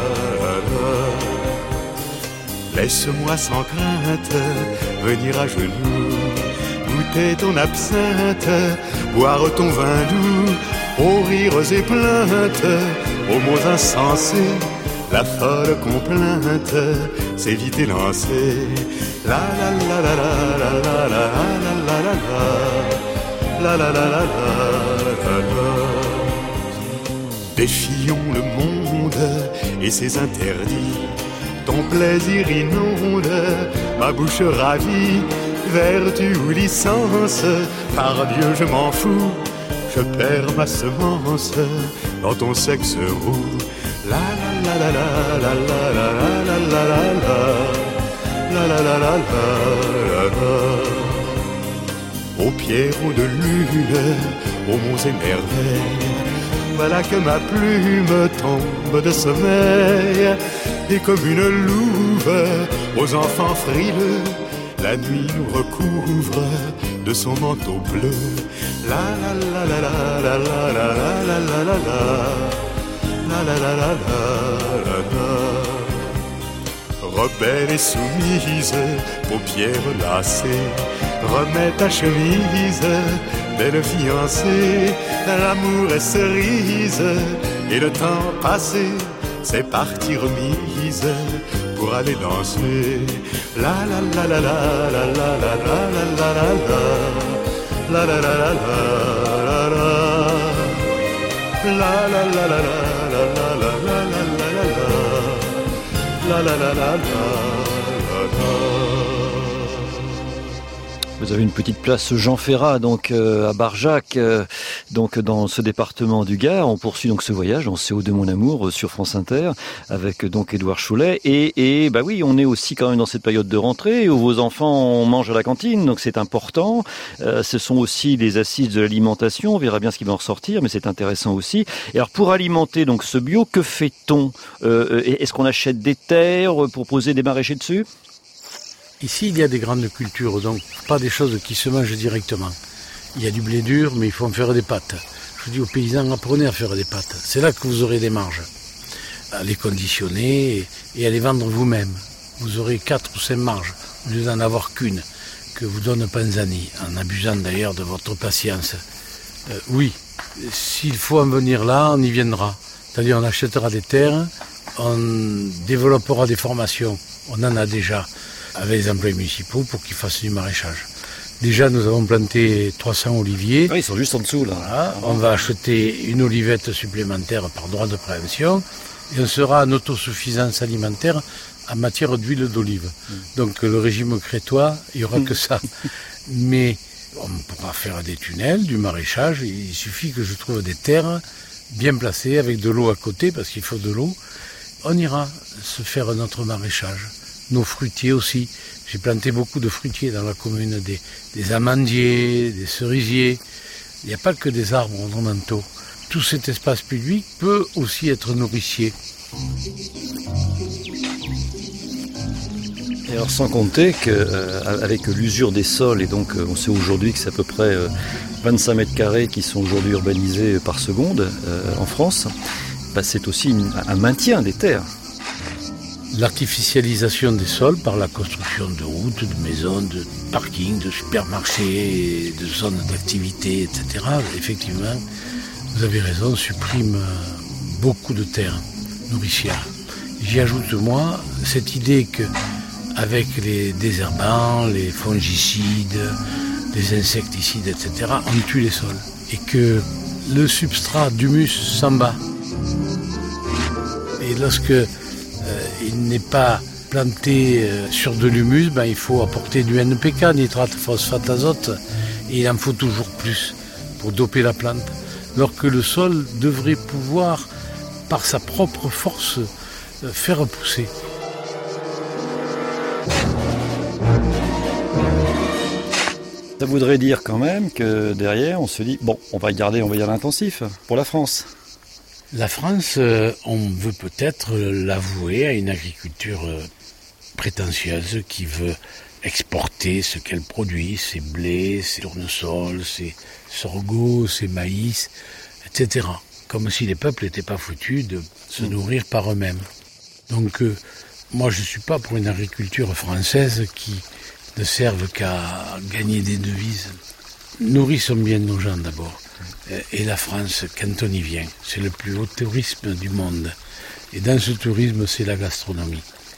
la. Laisse-moi sans crainte venir à genoux, goûter ton absinthe, boire ton vin doux. Aux rires et plaintes, aux mots insensés, la folle complainte s'est vite élancée. La la la la la la la la la la la la la la la. Défions le monde et ses interdits. Ton plaisir inonde ma bouche ravie. Vertu ou licence, par Dieu je m'en fous. Je perds ma semence dans ton sexe roux. La la la la la la la la la la la la la la la. Aux pierrots de lune, aux monts et merveilles, voilà que ma plume tombe de sommeil. Et comme une louve aux enfants frileux, la nuit nous recouvre de son manteau bleu. La la la la la la la la la la la la la la la la. Rebelle et soumise, paupières lassées, remets ta chemise, belle fiancée. L'amour est cerise et le temps passé, c'est parti remise pour aller danser. La la la la la la la la la la la la. La la la la la la la. La la la la la la la la la la la la. La la la la la la. Vous avez une petite place Jean Ferrat, donc euh, à Barjac, euh, donc dans ce département du Gard. On poursuit donc ce voyage dans C O deux Mon Amour euh, sur France Inter avec donc Édouard Cholet. Et, et bah oui, on est aussi quand même dans cette période de rentrée où vos enfants mangent à la cantine, donc c'est important. Euh, ce sont aussi les assises de l'alimentation. On verra bien ce qui va en ressortir, mais c'est intéressant aussi. Et alors pour alimenter donc ce bio, que fait-on ? euh, Est-ce qu'on achète des terres pour poser des maraîchers dessus ? Ici, il y a des grandes cultures, donc pas des choses qui se mangent directement. Il y a du blé dur, mais il faut en faire des pâtes. Je dis aux paysans, apprenez à faire des pâtes. C'est là que vous aurez des marges. À les conditionner et à les vendre vous-même. Vous aurez quatre ou cinq marges, au lieu d'en avoir qu'une, que vous donne Panzani, en abusant d'ailleurs de votre patience. Euh, oui, s'il faut en venir là, on y viendra. C'est-à-dire on achètera des terres, on développera des formations. On en a déjà avec les employés municipaux pour qu'ils fassent du maraîchage. Déjà, nous avons planté trois cents oliviers. Oui, ils sont juste en dessous, là. Voilà. On va acheter une olivette supplémentaire par droit de prévention et on sera en autosuffisance alimentaire en matière d'huile d'olive. Mmh. Donc, le régime crétois, il n'y aura que ça. Mais on pourra faire des tunnels, du maraîchage. Il suffit que je trouve des terres bien placées avec de l'eau à côté parce qu'il faut de l'eau. On ira se faire notre maraîchage. Nos fruitiers aussi. J'ai planté beaucoup de fruitiers dans la commune, des, des amandiers, des cerisiers. Il n'y a pas que des arbres ornementaux. Tout cet espace public peut aussi être nourricier. Et alors sans compter qu'avec euh, l'usure des sols, et donc euh, on sait aujourd'hui que c'est à peu près euh, vingt-cinq mètres carrés qui sont aujourd'hui urbanisés par seconde euh, en France, bah, c'est aussi une, un maintien des terres. L'artificialisation des sols par la construction de routes, de maisons, de parkings, de supermarchés, de zones d'activité, et cetera, effectivement, vous avez raison, supprime beaucoup de terres nourricières. J'y ajoute, moi, cette idée qu'avec les désherbants, les fongicides, les insecticides, et cetera, on tue les sols. Et que le substrat d'humus s'en bat. Et lorsque Euh, il n'est pas planté euh, sur de l'humus, ben, il faut apporter du N P K, nitrate, phosphate, azote, et il en faut toujours plus pour doper la plante. Alors que le sol devrait pouvoir, par sa propre force, euh, faire pousser. Ça voudrait dire quand même que derrière, on se dit, bon, on va garder, on va dire l'intensif pour la France. La France, euh, on veut peut-être l'avouer à une agriculture euh, prétentieuse qui veut exporter ce qu'elle produit, ses blés, ses tournesols, ses sorgho, ses maïs, et cetera. Comme si les peuples n'étaient pas foutus de se nourrir par eux-mêmes. Donc, euh, moi, je ne suis pas pour une agriculture française qui ne serve qu'à gagner des devises. Nourrissons bien nos gens d'abord. Et la France, quand on y vient, c'est le plus haut tourisme du monde. Et dans ce tourisme, c'est la gastronomie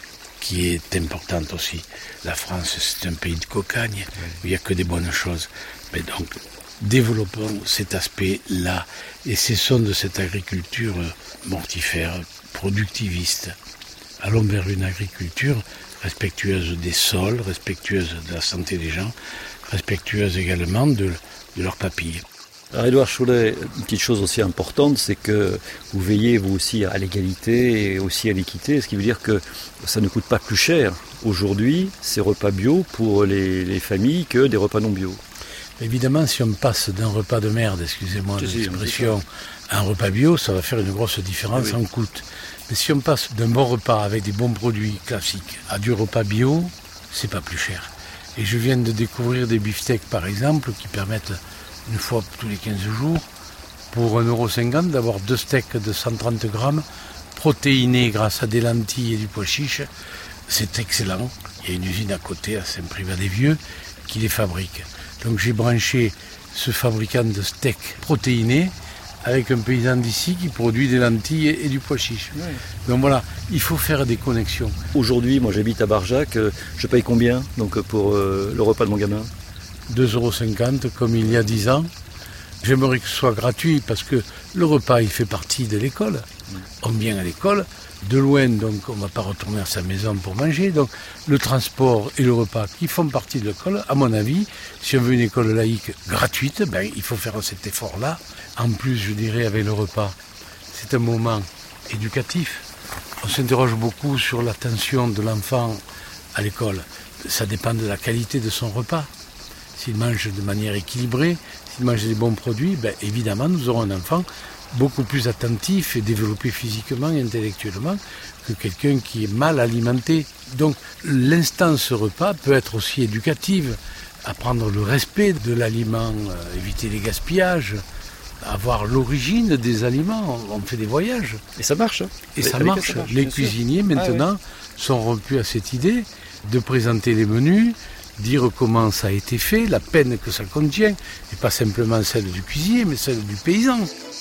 qui est importante aussi. La France, c'est un pays de cocagne, où il n'y a que des bonnes choses. Mais donc, développons cet aspect-là et cessons de cette agriculture mortifère, productiviste. Allons vers une agriculture respectueuse des sols, respectueuse de la santé des gens, respectueuse également de, de leurs papilles. Alors Édouard Cholet, une petite chose aussi importante, c'est que vous veillez vous aussi à l'égalité et aussi à l'équité, ce qui veut dire que ça ne coûte pas plus cher aujourd'hui ces repas bio pour les, les familles que des repas non bio. Évidemment, si on passe d'un repas de merde, excusez-moi l'expression, à un repas bio, ça va faire une grosse différence oui. en coût. Mais si on passe d'un bon repas avec des bons produits classiques à du repas bio, c'est pas plus cher. Et je viens de découvrir des beefsteaks par exemple qui permettent une fois tous les quinze jours, pour un euro cinquante, d'avoir deux steaks de cent trente grammes, protéinés grâce à des lentilles et du pois chiche. C'est excellent. Il y a une usine à côté, à Saint-Privat-des-Vieux, qui les fabrique. Donc j'ai branché ce fabricant de steaks protéinés avec un paysan d'ici qui produit des lentilles et du pois chiche. Oui. Donc voilà, il faut faire des connexions. Aujourd'hui, moi j'habite à Barjac, je paye combien donc, pour euh, le repas de mon gamin ? deux euros cinquante comme il y a dix ans. J'aimerais que ce soit gratuit parce que le repas, il fait partie de l'école. On vient à l'école de loin, donc on ne va pas retourner à sa maison pour manger. Donc le transport et le repas qui font partie de l'école, à mon avis, si on veut une école laïque gratuite, ben, il faut faire cet effort-là. En plus, je dirais, avec le repas, c'est un moment éducatif. On s'interroge beaucoup sur l'attention de l'enfant à l'école. Ça dépend de la qualité de son repas. S'il mange de manière équilibrée, s'il mange des bons produits, ben, évidemment, nous aurons un enfant beaucoup plus attentif et développé physiquement et intellectuellement que quelqu'un qui est mal alimenté. Donc l'instance repas peut être aussi éducative, apprendre le respect de l'aliment, euh, éviter les gaspillages, avoir l'origine des aliments. On fait des voyages. Et ça marche. Hein. Et ça marche. Ça marche. Les cuisiniers sûr. maintenant ah, oui. sont rompus à cette idée de présenter les menus, dire comment ça a été fait, la peine que ça contient, et pas simplement celle du cuisinier, mais celle du paysan.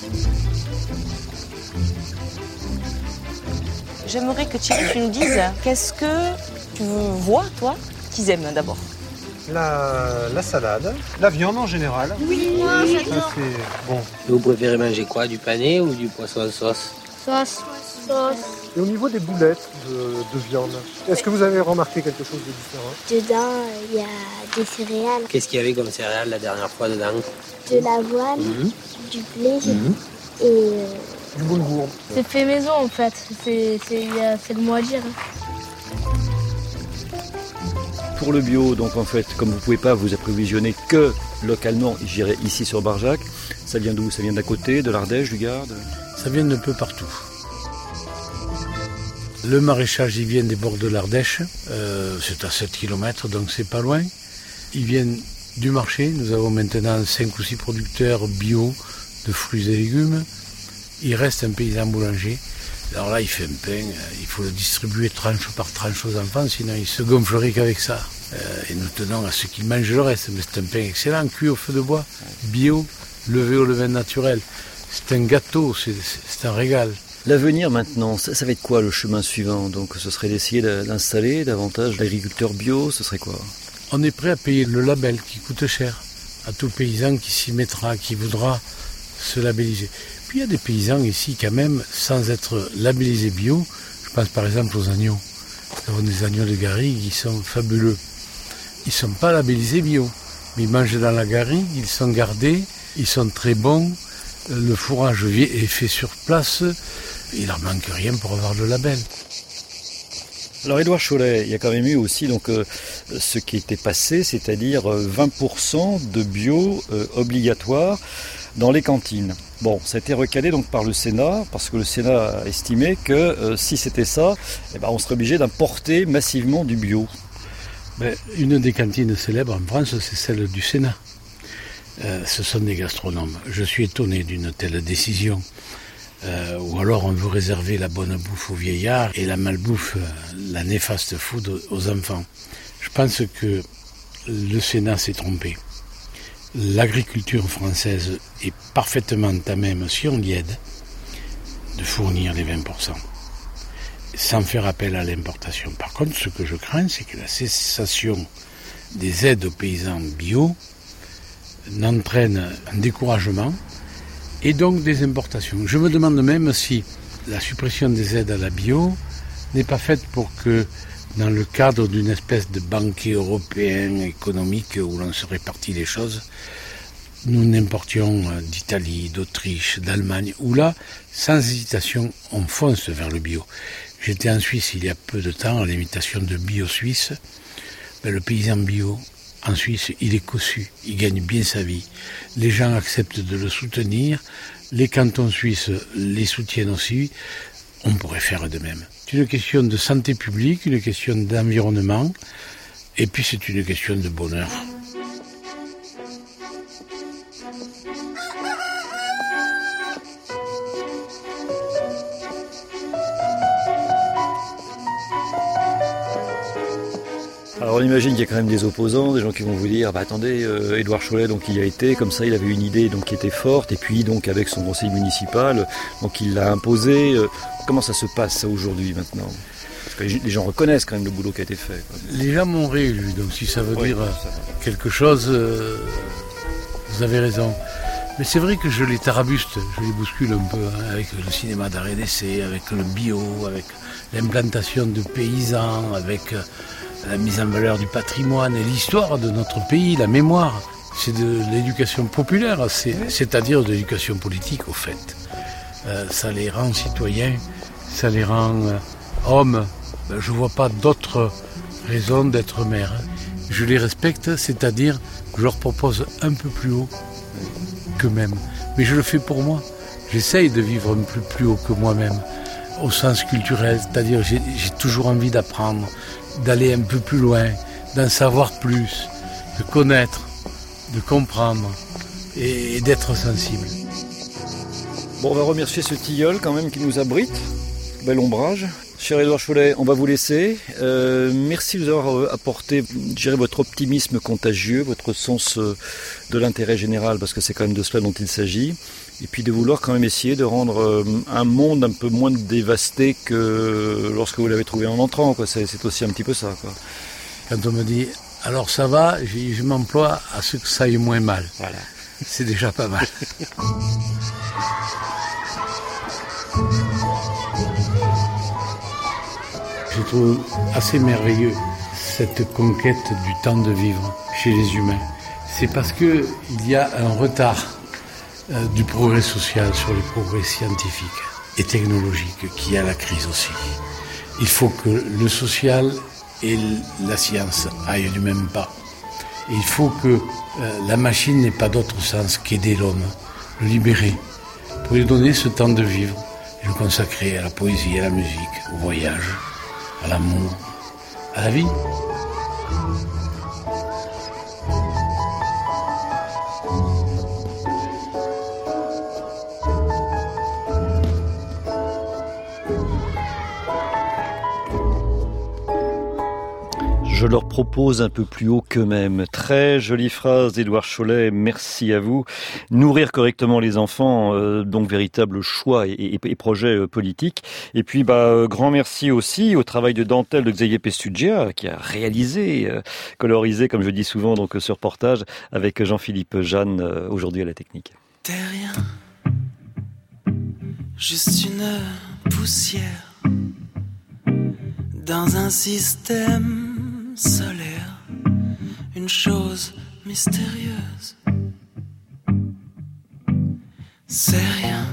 J'aimerais que Thierry, tu nous dises qu'est-ce que tu vois, toi, qu'ils aiment d'abord. La, la salade, la viande en général. Oui, moi j'adore. Bon. Et vous préférez manger quoi, du pané ou du poisson en sauce? Sauce. Sauce. Et au niveau des boulettes de, de viande, est-ce que vous avez remarqué quelque chose de différent? Dedans, il y a des céréales. Qu'est-ce qu'il y avait comme céréales la dernière fois dedans? De l'avoine, mmh. du blé mmh. et... Euh... du boulgour. C'est fait maison en fait, c'est, c'est, c'est le mot à dire. Pour le bio, donc en fait, comme vous ne pouvez pas vous approvisionner que localement, j'irai ici sur Barjac, ça vient d'où? Ça vient d'à côté, de l'Ardèche, du Gard? Ça vient de peu partout. Le maraîchage, il vient des bords de l'Ardèche, euh, c'est à sept kilomètres, donc c'est pas loin. Ils viennent du marché, nous avons maintenant cinq ou six producteurs bio de fruits et légumes. Il reste un paysan boulanger. Alors là, il fait un pain, il faut le distribuer tranche par tranche aux enfants, sinon il se gonflerait qu'avec ça. Euh, et nous tenons à ce qu'ils mangent le reste, mais c'est un pain excellent, cuit au feu de bois, bio, levé au levain naturel. C'est un gâteau, c'est, c'est un régal. L'avenir maintenant, ça, ça va être quoi le chemin suivant? Donc ce serait d'essayer d'installer davantage d'agriculteurs bio, ce serait quoi? On est prêt à payer le label qui coûte cher à tout paysan qui s'y mettra, qui voudra se labelliser. Puis il y a des paysans ici quand même, sans être labellisés bio. Je pense par exemple aux agneaux. Nous avons des agneaux de garrigue qui sont fabuleux. Ils ne sont pas labellisés bio, mais ils mangent dans la garrigue, ils sont gardés, ils sont très bons. Le fourrage est fait sur place. Il leur manque rien pour avoir le label. Alors Édouard Chollet, il y a quand même eu aussi donc euh, ce qui était passé, c'est-à-dire vingt pour cent de bio euh, obligatoire dans les cantines. Bon, ça a été recalé donc par le Sénat, parce que le Sénat a estimé que euh, si c'était ça, eh ben, on serait obligé d'importer massivement du bio. Ben, une des cantines célèbres en France, c'est celle du Sénat. Euh, ce sont des gastronomes. Je suis étonné d'une telle décision. Euh, ou alors on veut réserver la bonne bouffe aux vieillards et la malbouffe, la néfaste food aux enfants. Je pense que le Sénat s'est trompé. L'agriculture française est parfaitement à même, si on y aide, de fournir les vingt pour cent, sans faire appel à l'importation. Par contre, ce que je crains, c'est que la cessation des aides aux paysans bio n'entraîne un découragement et donc des importations. Je me demande même si la suppression des aides à la bio n'est pas faite pour que, dans le cadre d'une espèce de banquet européen économique où l'on se répartit les choses, nous n'importions d'Italie, d'Autriche, d'Allemagne, où là, sans hésitation, on fonce vers le bio. J'étais en Suisse il y a peu de temps, à l'imitation de Bio Suisse. Ben, le paysan bio, en Suisse, il est cossu, il gagne bien sa vie. Les gens acceptent de le soutenir, les cantons suisses les soutiennent aussi. On pourrait faire de même. C'est une question de santé publique, une question d'environnement, et puis c'est une question de bonheur. Alors on imagine qu'il y a quand même des opposants, des gens qui vont vous dire bah attendez, euh, Édouard Chollet donc il y a été, comme ça il avait une idée donc qui était forte, et puis donc avec son conseil municipal, donc il l'a imposé. Euh, comment ça se passe ça aujourd'hui maintenant? Parce que les gens reconnaissent quand même le boulot qui a été fait, quoi. Les gens m'ont réélu, donc si ça veut oui, dire ça. quelque chose, euh, vous avez raison. Mais c'est vrai que je les tarabuste, je les bouscule un peu hein, avec le cinéma d'arrêt d'essai, avec le bio, avec l'implantation de paysans, avec la mise en valeur du patrimoine et l'histoire de notre pays, la mémoire. C'est de l'éducation populaire, c'est, c'est-à-dire de l'éducation politique au fait. Euh, ça les rend citoyens, ça les rend euh, hommes. Ben, je ne vois pas d'autres raisons d'être maire. Je les respecte, c'est-à-dire que je leur propose un peu plus haut qu'eux-mêmes. Mais je le fais pour moi. J'essaye de vivre un peu plus haut que moi-même, au sens culturel, c'est-à-dire j'ai, j'ai toujours envie d'apprendre, d'aller un peu plus loin, d'en savoir plus, de connaître, de comprendre et d'être sensible. Bon, on va remercier ce tilleul quand même qui nous abrite. Bel ombrage. Cher Édouard Cholet, on va vous laisser. Euh, merci de nous avoir apporté, je dirais, votre optimisme contagieux, votre sens de l'intérêt général, parce que c'est quand même de cela dont il s'agit. Et puis de vouloir quand même essayer de rendre un monde un peu moins dévasté que lorsque vous l'avez trouvé en entrant, quoi. C'est, c'est aussi un petit peu ça, quoi. Quand on me dit « alors ça va », je, je m'emploie à ce que ça aille moins mal. Voilà. C'est déjà pas mal. Je trouve assez merveilleux cette conquête du temps de vivre chez les humains. C'est parce qu'il y a un retard euh, du progrès social sur les progrès scientifiques et technologiques qui a la crise aussi. Il faut que le social et la science aillent du même pas. Et il faut que euh, la machine n'ait pas d'autre sens qu'aider l'homme, le libérer, pour lui donner ce temps de vivre et le consacrer à la poésie, à la musique, au voyage, à l'amour, à la vie. Je leur propose un peu plus haut qu'eux-mêmes. Très jolie phrase d'Édouard Cholet, merci à vous. Nourrir correctement les enfants, euh, donc véritable choix et, et, et projet euh, politique. Et puis, bah, euh, grand merci aussi au travail de dentelle de Xavier Pestugia, qui a réalisé, euh, colorisé, comme je dis souvent, donc ce reportage avec Jean-Philippe Jeanne, euh, aujourd'hui à la technique. T'es rien, juste une poussière dans un système solaire, une chose mystérieuse. C'est rien,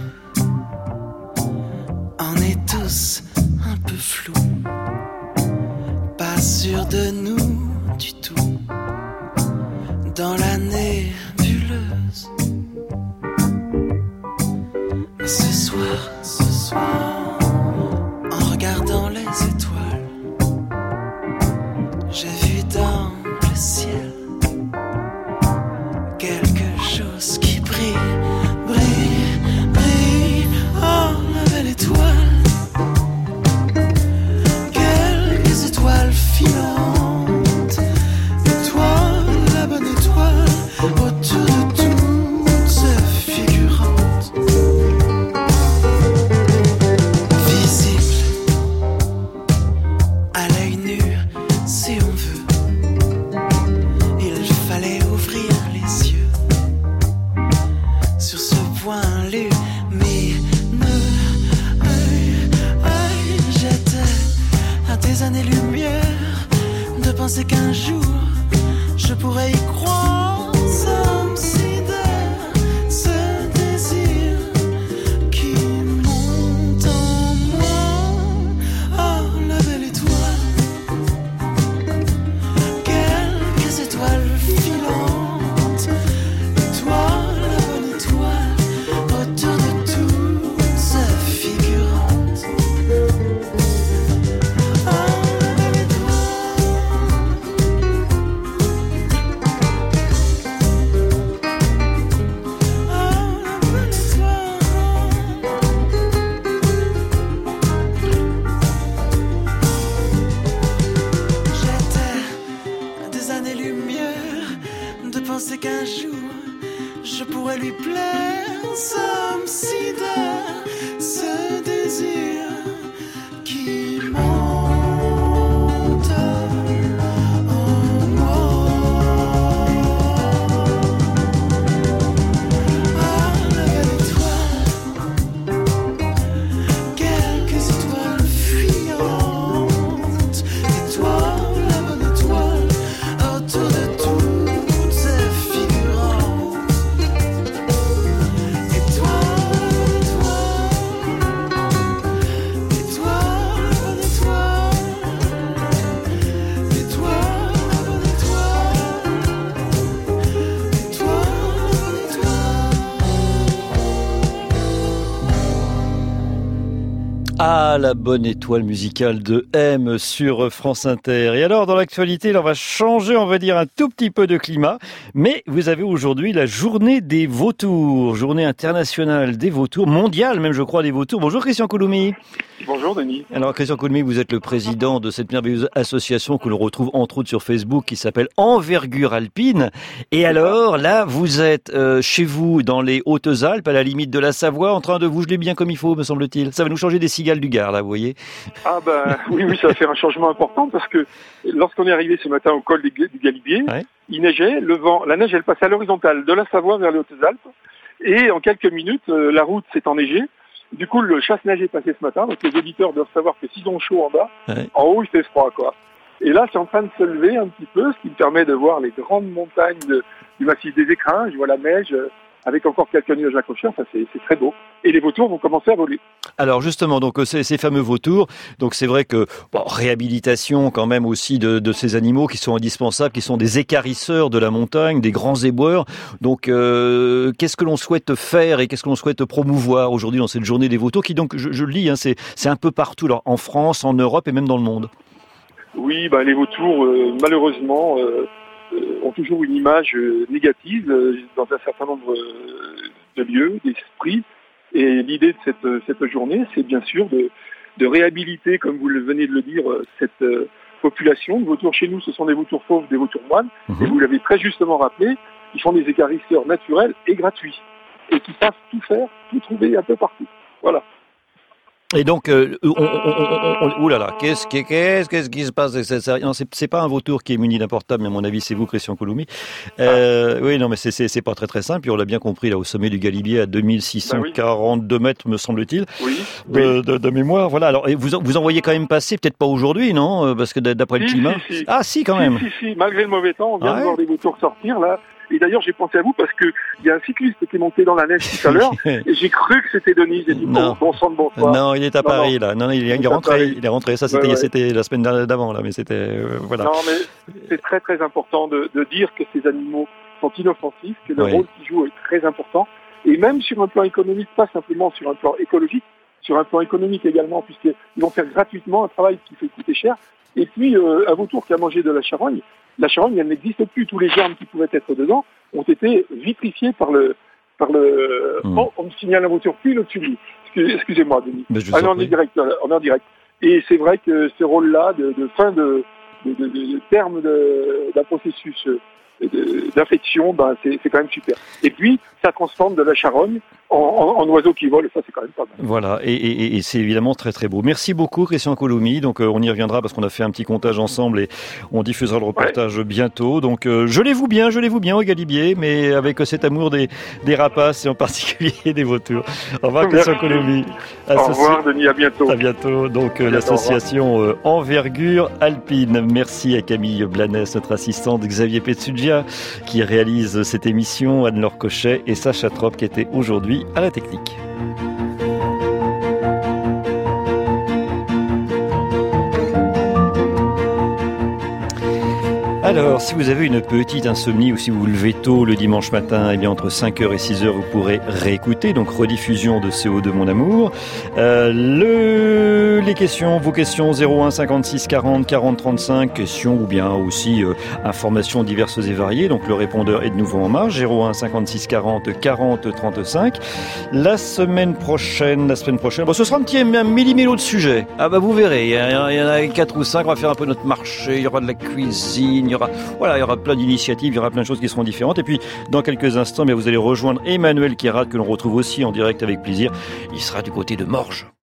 on est tous un peu flous, pas sûrs de nous du tout, dans la nébuleuse. Mais ce soir, ce soir, en regardant les étoiles, j'ai vu dans le ciel quelque chose qui brille, brille, brille. Oh, la belle étoile, quelques étoiles filantes, et toi, la bonne étoile, autour de toutes ces figurantes, visible à l'œil nu. Si on veut, il fallait ouvrir les yeux sur ce point lumineux. J'étais à des années-lumière de penser qu'un jour je pourrais y croire. Ça me sidère, ce désir qui monte en moi. Oh, la belle étoile, quelques étoiles filantes, toi, la bonne étoile, autour de toutes ces figurantes. Oh, la belle étoile, oh, la belle étoile. J'étais à des années-lumière de penser qu'un jour je pourrais lui plaire. Ça me sidère, ce désir qui monte en moi. Ah, Ah, la bonne étoile musicale de M sur France Inter. Et alors, dans l'actualité, là, on va changer, on va dire, un tout petit peu de climat. Mais vous avez aujourd'hui la journée des vautours, journée internationale des vautours, mondiale même, je crois, des vautours. Bonjour Christian Couloumi. Bonjour Denis. Alors Christian Couloumi, vous êtes le président de cette merveilleuse association que l'on retrouve entre autres sur Facebook qui s'appelle Envergure Alpine. Et alors, là, vous êtes euh, chez vous dans les Hautes-Alpes, à la limite de la Savoie, en train de vous geler bien comme il faut, me semble-t-il. Ça va nous changer des cigales du Gard, là, vous voyez. Ah ben oui, oui, ça va faire un changement important parce que lorsqu'on est arrivé ce matin au col du Galibier, ouais. il neigeait, le vent, la neige elle passait à l'horizontale de la Savoie vers les Hautes-Alpes et en quelques minutes, euh, la route s'est enneigée. Du coup, le chasse-neige est passé ce matin, donc les auditeurs doivent savoir que s'ils ont chaud en bas, ouais. en haut il fait froid, quoi. Et là, c'est en train de se lever un petit peu, ce qui me permet de voir les grandes montagnes de, du massif des Écrins. Je vois la neige euh, avec encore quelques nuages accrochés. Enfin, c'est, c'est très beau. Et les vautours vont commencer à voler. Alors justement, donc ces, ces fameux vautours, donc c'est vrai que bon, réhabilitation quand même aussi de, de ces animaux qui sont indispensables, qui sont des équarrisseurs de la montagne, des grands éboueurs. Donc euh, qu'est-ce que l'on souhaite faire et qu'est-ce que l'on souhaite promouvoir aujourd'hui dans cette journée des vautours qui donc, je, je le lis, hein, c'est, c'est un peu partout, alors, en France, en Europe et même dans le monde. Oui, ben, les vautours, euh, malheureusement, euh, euh, ont toujours une image euh, négative euh, dans un certain nombre euh, de lieux, d'esprits. Et l'idée de cette, cette journée, c'est bien sûr de, de réhabiliter, comme vous le venez de le dire, cette euh, population de vautours. Chez nous, ce sont des vautours fauves, des vautours moines. Mmh. Et vous l'avez très justement rappelé, ils sont des équarrisseurs naturels et gratuits. Et qui savent tout faire, tout trouver un peu partout. Voilà. Et donc, euh, on, on, on, on, ouh là là, qu'est-ce, qu'est-ce, qu'est-ce qui se passe? C'est, c'est, non, c'est, c'est pas un vautour qui est muni d'un portable, mais à mon avis, c'est vous, Christian Couloumi. Euh, ah. Oui, non, mais c'est, c'est, c'est pas très très simple. Puis on l'a bien compris, là, au sommet du Galibier, à deux mille six cent quarante-deux ben oui. mètres, me semble-t-il, oui. De, oui. De, de mémoire. Voilà. Alors, vous vous envoyez quand même passer, peut-être pas aujourd'hui, non? Parce que d'après si, le climat. Si, si. Ah, si, quand même. Si, si, si. Malgré le mauvais temps, on vient ah, de voir des vautours sortir là. Et d'ailleurs, j'ai pensé à vous parce que il y a un cycliste qui est monté dans la neige tout à l'heure et j'ai cru que c'était Denis. J'ai dit bon, bon sang de bonsoir. Non, il est à non, Paris non. là. Non, il est, il est rentré. Il est rentré. Ça, c'était, ouais, ouais. c'était la semaine d'avant là, mais c'était euh, voilà. Non, mais c'est très très important de, de dire que ces animaux sont inoffensifs, que le ouais. rôle qu'ils jouent est très important. Et même sur un plan économique, pas simplement sur un plan écologique, sur un plan économique également, puisqu'ils vont faire gratuitement un travail qui fait coûter cher. Et puis, euh, un vautour qui a mangé de la charogne, la charogne, elle n'existe plus. Tous les germes qui pouvaient être dedans ont été vitrifiés par le... par le. Mmh. Oh, on me signale un vautour pile au-dessus de lui. Excusez, excusez-moi, Denis. Ah, on, est direct, on est en direct. Et c'est vrai que ce rôle-là de, de fin de, de, de, de, de terme de, d'un processus de, d'infection, ben, c'est, c'est quand même super. Et puis, ça transforme de la charogne en, en, en oiseau qui vole, ça c'est quand même pas mal. Voilà, et, et, et c'est évidemment très très beau. Merci beaucoup Christian Couloumi, donc euh, on y reviendra parce qu'on a fait un petit comptage ensemble et on diffusera le reportage ouais. bientôt. Donc euh, gelez-vous bien, gelez-vous bien au Galibier, mais avec euh, cet amour des, des rapaces et en particulier des vautours. Au revoir Christian Couloumi. Associ... Au revoir Denis, à bientôt. À bientôt, donc euh, bientôt, l'association euh, Envergure Alpine. Merci à Camille Blanès, notre assistante, Xavier Petsugia qui réalise cette émission, Anne-Laure Cochet et Sacha Trop qui était aujourd'hui à la technique. Alors, si vous avez une petite insomnie ou si vous vous levez tôt le dimanche matin, eh bien entre cinq heures et six heures, vous pourrez réécouter, donc rediffusion de C O deux Mon Amour. Euh, le, les questions, vos questions zéro un cinquante-six quarante quarante trente-cinq, questions ou bien aussi euh, informations diverses et variées, donc le répondeur est de nouveau en marche, zéro un cinquante-six quarante quarante trente-cinq. La semaine prochaine, la semaine prochaine, bon, ce sera un petit un millimélo de sujets. Ah bah vous verrez, il y, y en a quatre ou cinq, on va faire un peu notre marché, il y aura de la cuisine, il y aura, voilà, il y aura plein d'initiatives, il y aura plein de choses qui seront différentes. Et puis, dans quelques instants, bien, vous allez rejoindre Emmanuel Kérat, que l'on retrouve aussi en direct avec plaisir. Il sera du côté de Morges.